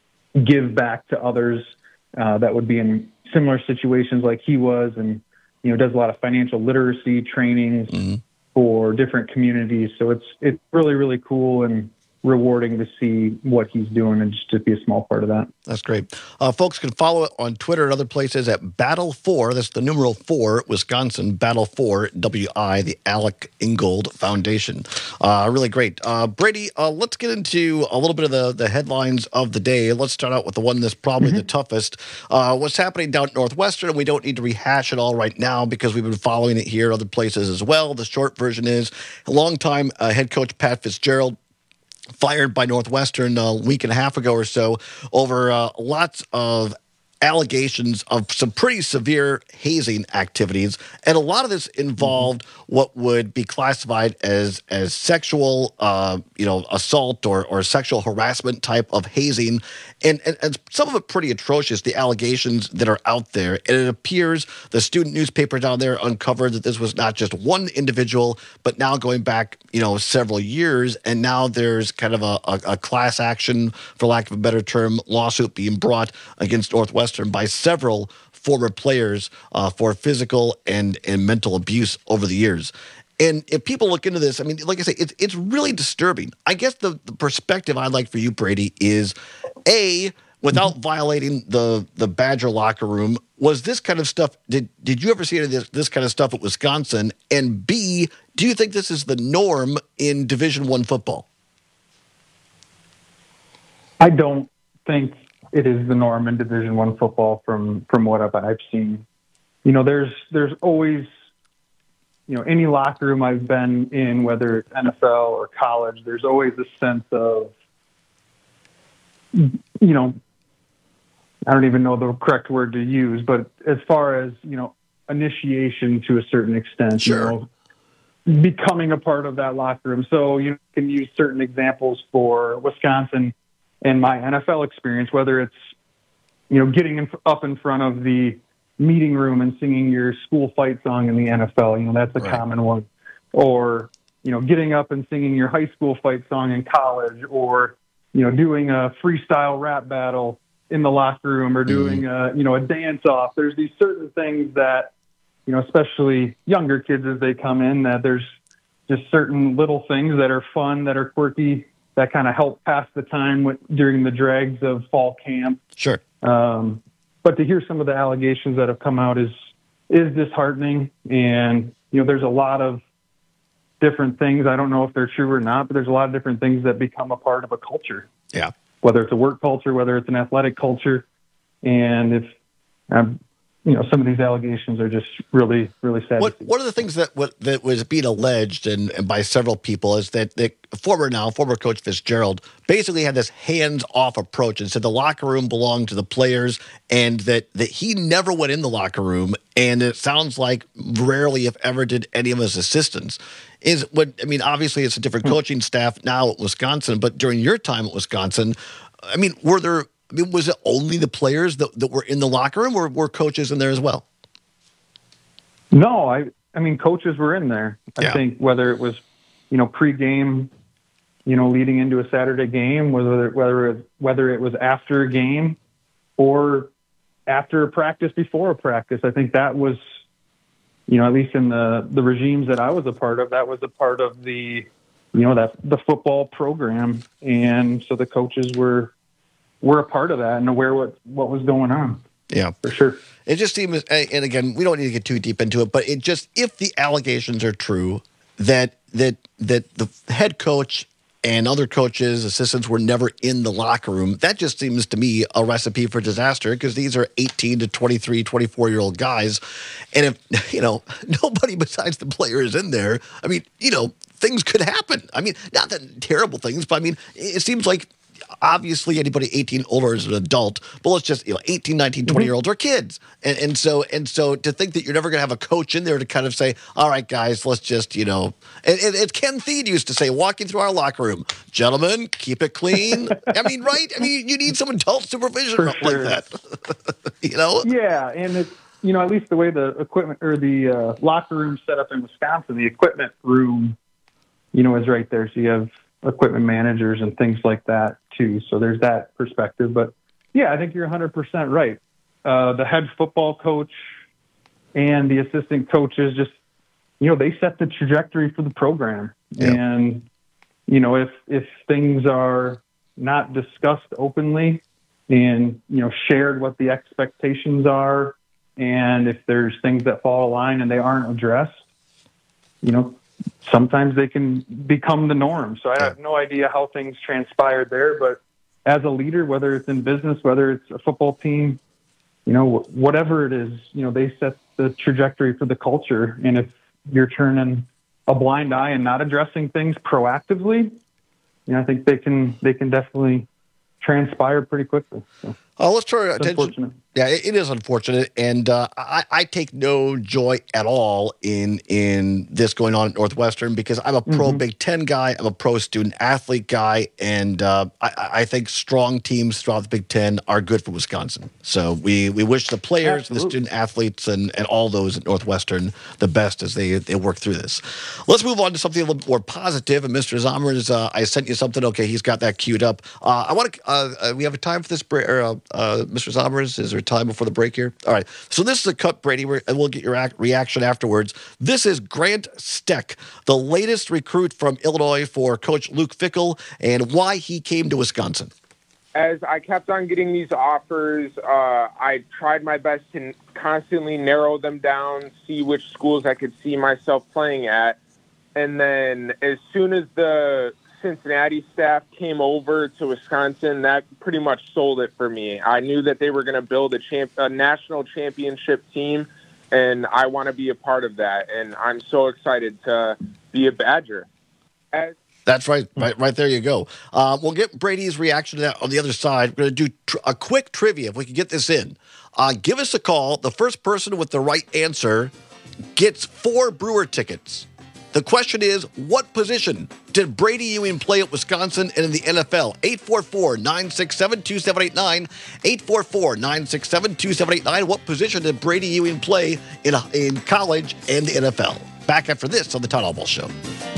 give back to others uh, that would be in similar situations like he was, and, you know, does a lot of financial literacy trainings Mm. for different communities. So it's it's really, really cool and rewarding to see what he's doing and just to be a small part of that. That's great. Uh, folks can follow it on Twitter and other places at Battle four. That's the numeral four, Wisconsin, Battle four, W I, the Alec Ingold Foundation. Uh, really great. Uh, Brady, uh, let's get into a little bit of the, the headlines of the day. Let's start out with the one that's probably Mm-hmm. the toughest. Uh, what's happening down at Northwestern, and we don't need to rehash it all right now because we've been following it here, other places as well. The short version is a longtime uh, head coach Pat Fitzgerald fired by Northwestern a week and a half ago or so over uh, lots of allegations of some pretty severe hazing activities, and a lot of this involved what would be classified as as sexual, uh, you know, assault or or sexual harassment type of hazing, and, and and some of it pretty atrocious. The allegations that are out there, and it appears the student newspaper down there uncovered that this was not just one individual, but now going back, you know, several years, and now there's kind of a, a, a class action, for lack of a better term, lawsuit being brought against Northwestern by several former players uh, for physical and, and mental abuse over the years. And if people look into this, I mean, like I say, it's it's really disturbing. I guess the, the perspective I'd like for you, Brady, is A, without violating the the Badger locker room, was this kind of stuff, did did you ever see any of this, this kind of stuff at Wisconsin? And B, do you think this is the norm in Division One football? I don't think it is the norm in Division One football from from what I've, I've seen. You know, there's there's always, you know, any locker room I've been in, whether it's N F L or college, there's always a sense of, you know, I don't even know the correct word to use, but as far as, you know, initiation to a certain extent, Sure. you know, becoming a part of that locker room. So you can use certain examples for Wisconsin and my N F L experience, whether it's, you know, getting in, up in front of the meeting room and singing your school fight song in the N F L, you know, that's a Right. common one. Or, you know, getting up and singing your high school fight song in college, or, you know, doing a freestyle rap battle in the locker room, or doing a, you know, a dance off. There's these certain things that, you know, especially younger kids as they come in, that there's just certain little things that are fun, that are quirky, that kind of help pass the time with, during the dregs of fall camp. Sure. Um, but to hear some of the allegations that have come out is is disheartening. And, you know, there's a lot of different things. I don't know if they're true or not, but there's a lot of different things that become a part of a culture. Yeah. Whether it's a work culture, whether it's an athletic culture. And if, um, you know, some of these allegations are just really, really sad. What One of the things that what, that was being alleged and, and by several people is that the former now former coach Fitzgerald basically had this hands-off approach and said the locker room belonged to the players, and that that he never went in the locker room, and it sounds like rarely, if ever, did any of his assistants. Is what I mean. Obviously, it's a different coaching staff now at Wisconsin, but during your time at Wisconsin, I mean, were there? I mean, was it only the players that, that were in the locker room, or were coaches in there as well? No, I I mean, coaches were in there. I Yeah. think whether it was, you know, pregame you know, leading into a Saturday game, whether whether whether it was after a game or after a practice, before a practice. I think that was, you know, at least in the, the regimes that I was a part of, that was a part of the, you know, that the football program. And so the coaches were were a part of that and aware what, what was going on. Yeah, for sure. It just seems, and again, we don't need to get too deep into it, but it just, if the allegations are true that that that the head coach and other coaches, assistants were never in the locker room, that just seems to me a recipe for disaster, because these are eighteen to twenty-three, twenty-four-year-old guys. And if, you know, nobody besides the player is in there, I mean, you know, things could happen. I mean, not that terrible things, but I mean, it seems like obviously anybody eighteen older is an adult, but let's just, you know, eighteen, nineteen, twenty-year-olds are kids. And, and so and so to think that you're never going to have a coach in there to kind of say, all right, guys, let's just, you know, and, and, and Ken Thiede used to say, walking through our locker room, gentlemen, keep it clean. I mean, right? I mean, you need some adult supervision For like sure. that. You know? Yeah, and it's, you know, at least the way the equipment or the uh, locker room set up in Wisconsin, the equipment room, you know, is right there. So you have equipment managers and things like that too. So there's that perspective. But yeah, I think you're one hundred percent right. Uh, the head football coach and the assistant coaches just, you know, they set the trajectory for the program. Yeah. And, you know, if, if things are not discussed openly and, you know, shared what the expectations are, and if there's things that fall a line and they aren't addressed, you know, sometimes they can become the norm. So I have no idea how things transpired there, but as a leader, whether it's in business, whether it's a football team, you know, whatever it is, you know, they set the trajectory for the culture. And if you're turning a blind eye and not addressing things proactively, you know, I think they can, they can definitely transpire pretty quickly. So. Oh, let's turn our It's attention. unfortunate. Yeah, it, it is unfortunate, and uh, I, I take no joy at all in in this going on at Northwestern, because I'm a pro Mhm. Big Ten guy, I'm a pro student athlete guy, and uh, I, I think strong teams throughout the Big Ten are good for Wisconsin. So we, we wish the players, and the Absolutely. student athletes, and, and all those at Northwestern the best as they, they work through this. Let's move on to something a little more positive. And Mister Zommers, uh, I sent you something. Okay, he's got that queued up. Uh, I want to. Uh, uh, we have a time for this, break, or, uh, uh, Mister Zommers. Is there time before the break here? All right. So this is a cut, Brady, and we'll get your ac- reaction afterwards. This is Grant Steck, the latest recruit from Illinois for Coach Luke Fickell, and why he came to Wisconsin. As I kept on getting these offers, uh, I tried my best to constantly narrow them down, see which schools I could see myself playing at. And then as soon as the Cincinnati staff came over to Wisconsin, that pretty much sold it for me. I knew that they were going to build a, champ- a national championship team, and I want to be a part of that. And I'm so excited to be a Badger. As That's right. Right, right there you go. Uh, we'll get Brady's reaction to that on the other side. We're going to do tr- a quick trivia, if we can get this in. Uh, give us a call. The first person with the right answer gets four Brewer tickets. The question is, what position did Brady Ewing play at Wisconsin and in the N F L? eight four four, nine six seven, two seven eight nine. eight four four, nine six seven, two seven eight nine. What position did Brady Ewing play in, a, in college and the N F L? Back after this on the Todd Albaugh Show.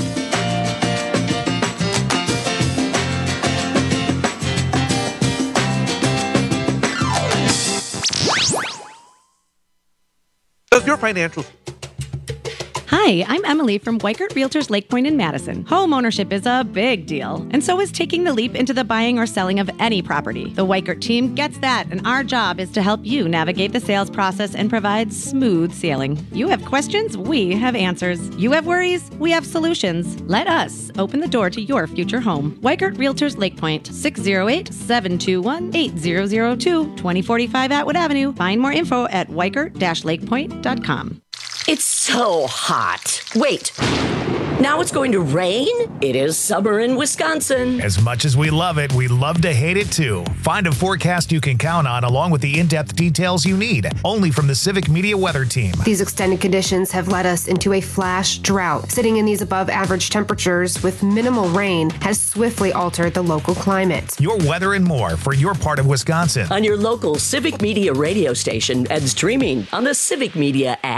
Does your financial... Hi, I'm Emily from Weikert Realtors Lake Point in Madison. Home ownership is a big deal, and so is taking the leap into the buying or selling of any property. The Weikert team gets that, and our job is to help you navigate the sales process and provide smooth sailing. You have questions, we have answers. You have worries, we have solutions. Let us open the door to your future home. Weikert Realtors Lake Point, six oh eight, seven two one, eight zero zero two, twenty forty-five Atwood Avenue. Find more info at weikert dash lakepoint dot com. It's so hot. Wait, now it's going to rain? It is summer in Wisconsin. As much as we love it, we love to hate it too. Find a forecast you can count on along with the in-depth details you need, only from the Civic Media Weather Team. These extended conditions have led us into a flash drought. Sitting in these above average temperatures with minimal rain has swiftly altered the local climate. Your weather and more for your part of Wisconsin. On your local Civic Media radio station and streaming on the Civic Media app.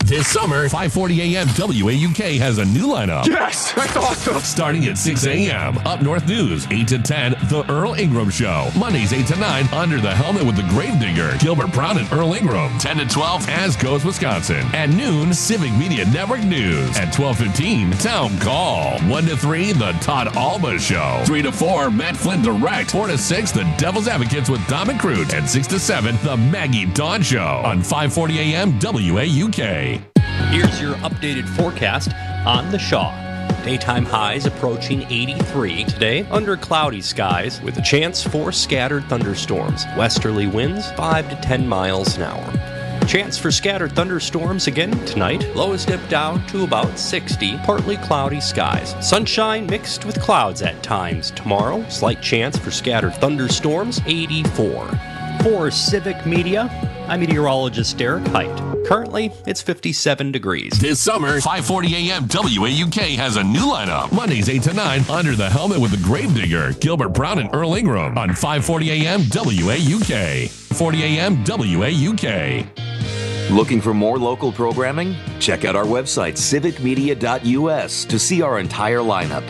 This summer, five forty a.m. W A U K has a new lineup. Yes, that's awesome. Starting at six a.m. Up North News, eight to ten, The Earl Ingram Show. Mondays, eight to nine, Under the Helmet with the Gravedigger, Gilbert Brown and Earl Ingram. ten to twelve, As Goes Wisconsin. At noon, Civic Media Network News. At twelve fifteen, Town Call. one to three, The Todd Alba Show. three to four, Matt Flynn Direct. four to six, The Devil's Advocates with Dom and Crute. And six to seven, The Maggie Dawn Show on five forty a.m. W A U K. Here's your updated forecast on the Shaw. Daytime highs approaching eighty-three today under cloudy skies with a chance for scattered thunderstorms. Westerly winds five to ten miles an hour. Chance for scattered thunderstorms again tonight. Lows dip down to about sixty. Partly cloudy skies. Sunshine mixed with clouds at times tomorrow. Slight chance for scattered thunderstorms, eighty-four. For Civic Media, I'm meteorologist Derek Height. Currently, it's fifty-seven degrees. This summer, five forty a.m. W A U K has a new lineup. Mondays, eight to nine, Under the Helmet with the Gravedigger, Gilbert Brown and Earl Ingram on five forty a.m. W A U K. forty a.m. W A U K. Looking for more local programming? Check out our website, civic media dot u s, to see our entire lineup.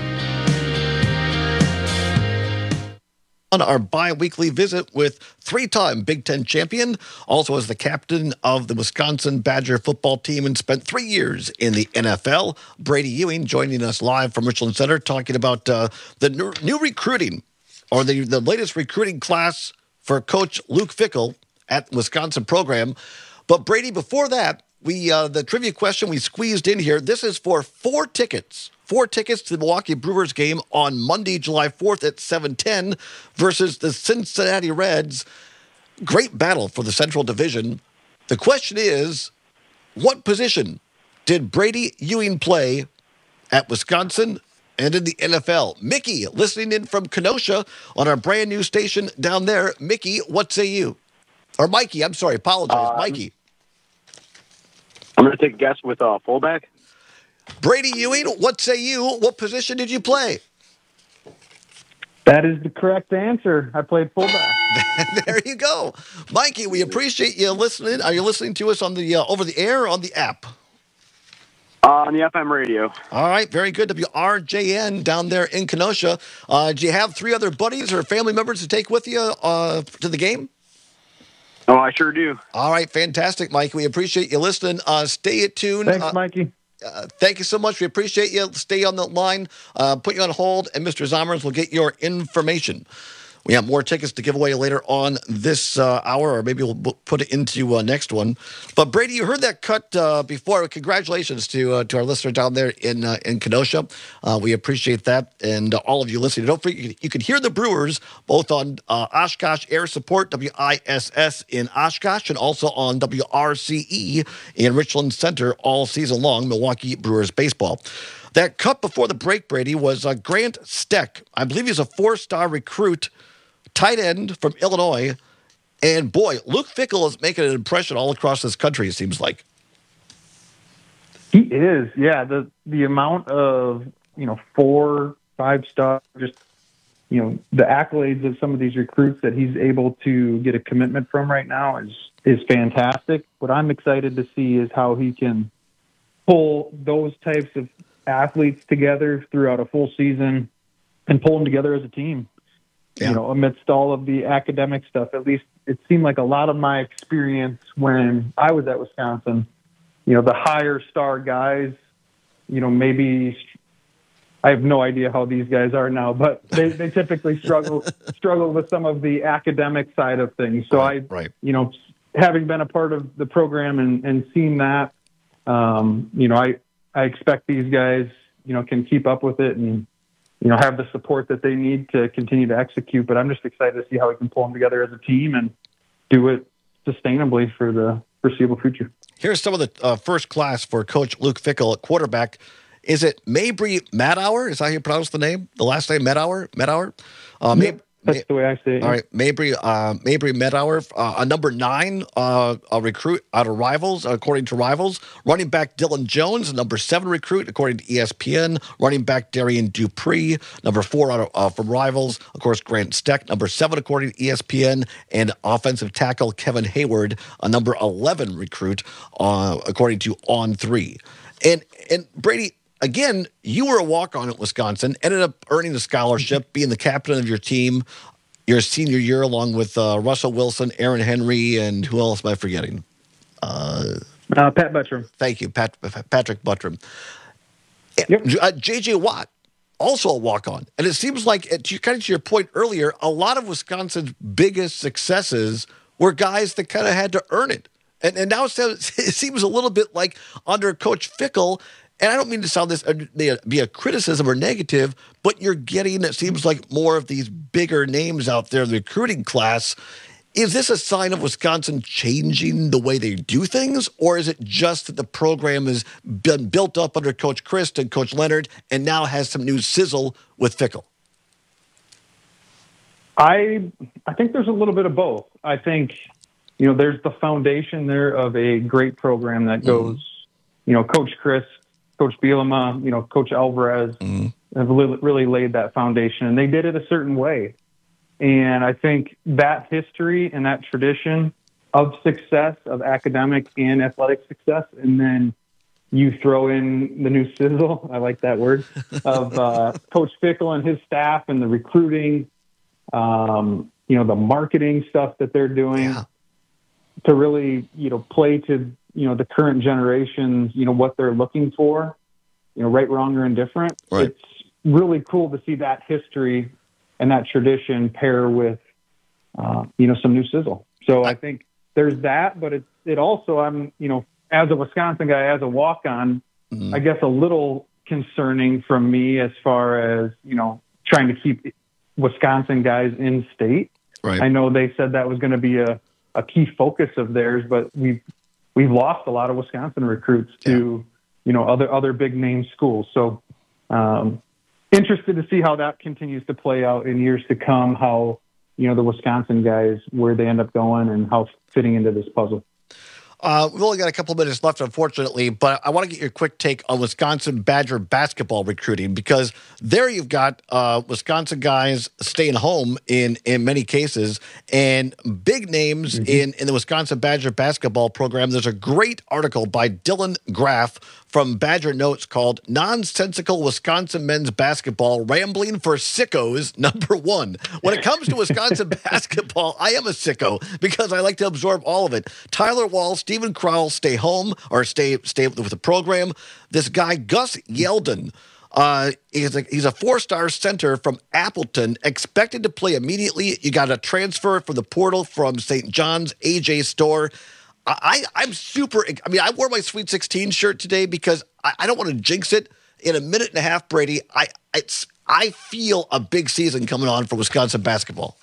On our bi-weekly visit with three-time Big Ten champion, also as the captain of the Wisconsin Badger football team and spent three years in the N F L, Brady Ewing joining us live from Richland Center talking about uh, the new, new recruiting or the, the latest recruiting class for Coach Luke Fickell at the Wisconsin program. But Brady, before that, we uh, the trivia question we squeezed in here, this is for four tickets. Four tickets to the Milwaukee Brewers game on Monday, July fourth at seven ten versus the Cincinnati Reds. Great battle for the Central Division. The question is, what position did Brady Ewing play at Wisconsin and in the N F L? Mickey, listening in from Kenosha on our brand new station down there. Mickey, what say you? Or Mikey, I'm sorry, apologize. Uh, Mikey. I'm going to take a guess with a uh, fullback. Brady Ewing, what say you? What position did you play? That is the correct answer. I played fullback. There you go. Mikey, we appreciate you listening. Are you listening to us on the uh, over the air or on the app? Uh, on the F M radio. All right, very good. W R J N down there in Kenosha. Uh, do you have three other buddies or family members to take with you uh, to the game? Oh, I sure do. All right, fantastic, Mikey. We appreciate you listening. Uh, stay tuned. Thanks, uh, Mikey. Uh, thank you so much. We appreciate you. Stay on the line. Uh, put you on hold, and Mister Zommers will get your information. We have more tickets to give away later on this uh, hour, or maybe we'll put it into uh, next one. But Brady, you heard that cut uh, before. Congratulations to uh, to our listener down there in uh, in Kenosha. Uh, we appreciate that, and uh, all of you listening. Don't forget, you can hear the Brewers both on uh, Oshkosh Air Support, W I S S in Oshkosh, and also on W R C E in Richland Center all season long, Milwaukee Brewers baseball. That cut before the break, Brady, was uh, Grant Steck. I believe he's a four-star recruit, tight end from Illinois. And boy, Luke Fickell is making an impression all across this country, it seems like. He is, yeah. The the amount of, you know, four, five star, just, you know, the accolades of some of these recruits that he's able to get a commitment from right now is is fantastic. What I'm excited to see is how he can pull those types of athletes together throughout a full season and pull them together as a team. Yeah. You know, amidst all of the academic stuff, at least it seemed like a lot of my experience when I was at Wisconsin, you know, the higher star guys, you know, maybe I have no idea how these guys are now, but they, they typically struggle, struggle with some of the academic side of things. So right, I, right. you know, having been a part of the program and, and seen that, um, you know, I, I expect these guys, you know, can keep up with it and, you know, have the support that they need to continue to execute. But I'm just excited to see how we can pull them together as a team and do it sustainably for the foreseeable future. Here's some of the uh, first class for Coach Luke Fickell at quarterback. Is it Mabry Madauer? Is that how you pronounce the name? The last name, Madauer? Madauer? Uh, yep. That's Ma- the way I see it. All right, Mabry, uh, Mabry Medower, uh, a number nine, uh, a recruit out of Rivals, according to Rivals. Running back Dylan Jones, a number seven recruit, according to E S P N. Running back Darian Dupree, number four out of, uh, from Rivals. Of course, Grant Steck, number seven, according to E S P N. And offensive tackle Kevin Hayward, a number eleven recruit, uh, according to On three. And and Brady, again, you were a walk-on at Wisconsin, ended up earning the scholarship, being the captain of your team your senior year, along with uh, Russell Wilson, Aaron Henry, and who else am I forgetting? Uh, uh, Pat Buttram. Thank you, Pat, Patrick Buttram. Yep. Uh, J J Watt, also a walk-on. And it seems like, to, kind of to your point earlier, a lot of Wisconsin's biggest successes were guys that kind of had to earn it. And, and now it seems a little bit like under Coach Fickell. And I don't mean to sound this uh, be a criticism or negative, but you're getting, it seems like, more of these bigger names out there in the recruiting class. Is this a sign of Wisconsin changing the way they do things, or is it just that the program has been built up under Coach Christ and Coach Leonard and now has some new sizzle with Fickell? I I think there's a little bit of both. I think, you know, there's the foundation there of a great program that goes, mm-hmm. you know, Coach Christ, Coach Bielema, you know, Coach Alvarez mm-hmm. have really, really laid that foundation, and they did it a certain way. And I think that history and that tradition of success, of academic and athletic success, and then you throw in the new sizzle, I like that word, of uh, Coach Fickell and his staff and the recruiting, um, you know, the marketing stuff that they're doing yeah. to really, you know, play to, you know, the current generations, you know, what they're looking for, you know, right, wrong, or indifferent. Right. It's really cool to see that history and that tradition pair with, uh, you know, some new sizzle. So I think there's that, but it, it also, I'm, you know, as a Wisconsin guy, as a walk-on, mm-hmm. I guess a little concerning from me as far as, you know, trying to keep Wisconsin guys in state. Right. I know they said that was going to be a, a key focus of theirs, but we've, we've lost a lot of Wisconsin recruits to, yeah. you know, other, other big name schools. So, um, interested to see how that continues to play out in years to come, how, you know, the Wisconsin guys, where they end up going and how fitting into this puzzle. Uh, we've only got a couple minutes left, unfortunately, but I want to get your quick take on Wisconsin Badger basketball recruiting, because there you've got uh, Wisconsin guys staying home in, in many cases, and big names mm-hmm. in, in the Wisconsin Badger basketball program. There's a great article by Dylan Graff from Badger Notes called Nonsensical Wisconsin Men's Basketball, Rambling for Sickos, number one. When it comes to Wisconsin basketball, I am a sicko because I like to absorb all of it. Tyler Wall, Stephen Crowell stay home or stay stay with the program. This guy, Gus Yeldon, uh, he's a, he's a four-star center from Appleton, expected to play immediately. You got a transfer from the portal from Saint John's, A J Store. I, I'm super, I mean, I wore my Sweet sixteen shirt today because I, I don't want to jinx it. In a minute and a half, Brady, I it's I feel a big season coming on for Wisconsin basketball.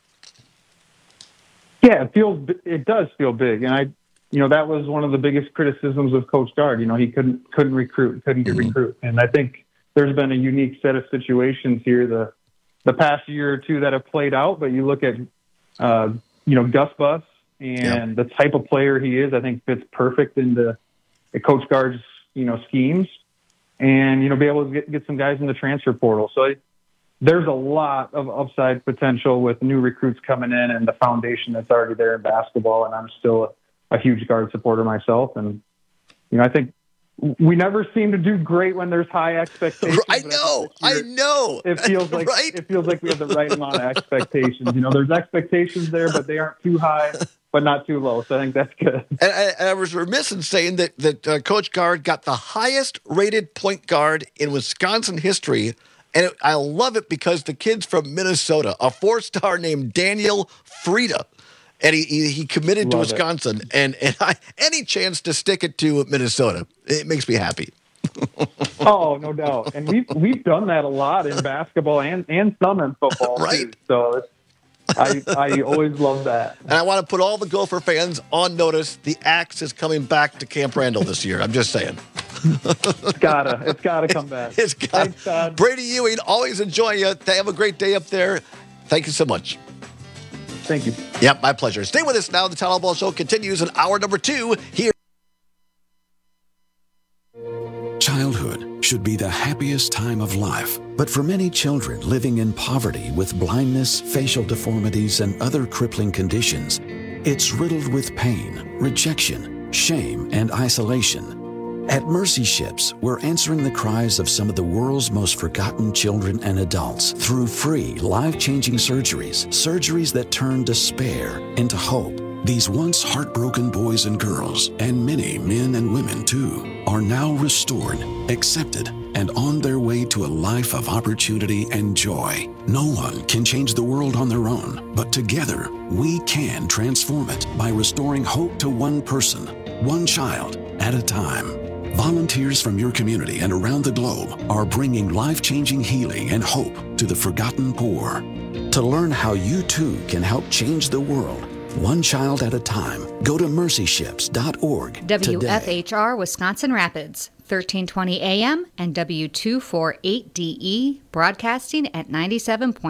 Yeah, it feels, it does feel big. And I, you know, that was one of the biggest criticisms of Coach Gard. You know, he couldn't, couldn't recruit, couldn't get mm-hmm. recruit. And I think there's been a unique set of situations here the, the past year or two that have played out, but you look at, uh, you know, Gus Bus, and yep. the type of player he is, I think, fits perfect into Coach Gard's, you know, schemes, and, you know, be able to get, get some guys in the transfer portal. So I, there's a lot of upside potential with new recruits coming in and the foundation that's already there in basketball. And I'm still a, a huge Gard supporter myself. And, you know, I think we never seem to do great when there's high expectations. I know, I know. It feels like right? it feels like we have the right amount of expectations. You know, there's expectations there, but they aren't too high, but not too low. So I think that's good. And I, and I was remiss in saying that that uh, Coach Gard got the highest rated point guard in Wisconsin history, and it, I love it because the kid's from Minnesota, a four-star named Daniel Frieda. And he, he he committed Love to Wisconsin, it. and and I, any chance to stick it to Minnesota, it makes me happy. Oh, no doubt. And we've we've done that a lot in basketball and, and some in football, right? Too. So I I always love that. And I want to put all the Gopher fans on notice: the Axe is coming back to Camp Randall this year. I'm just saying. It's gotta it's gotta come back. It's got Brady Ewing. Always enjoy you. Have a great day up there. Thank you so much. Thank you. Yep, my pleasure. Stay with us now. The Town Hall Ball Show continues in hour number two here. Childhood should be the happiest time of life, but for many children living in poverty with blindness, facial deformities, and other crippling conditions, it's riddled with pain, rejection, shame, and isolation. At Mercy Ships, we're answering the cries of some of the world's most forgotten children and adults through free, life-changing surgeries, surgeries that turn despair into hope. These once heartbroken boys and girls, and many men and women too, are now restored, accepted, and on their way to a life of opportunity and joy. No one can change the world on their own, but together we can transform it by restoring hope to one person, one child at a time. Volunteers from your community and around the globe are bringing life-changing healing and hope to the forgotten poor. To learn how you too can help change the world, one child at a time, go to mercy ships dot org W F today. H R Wisconsin Rapids, thirteen twenty A M and W two forty-eight D E, broadcasting at ninety-seven point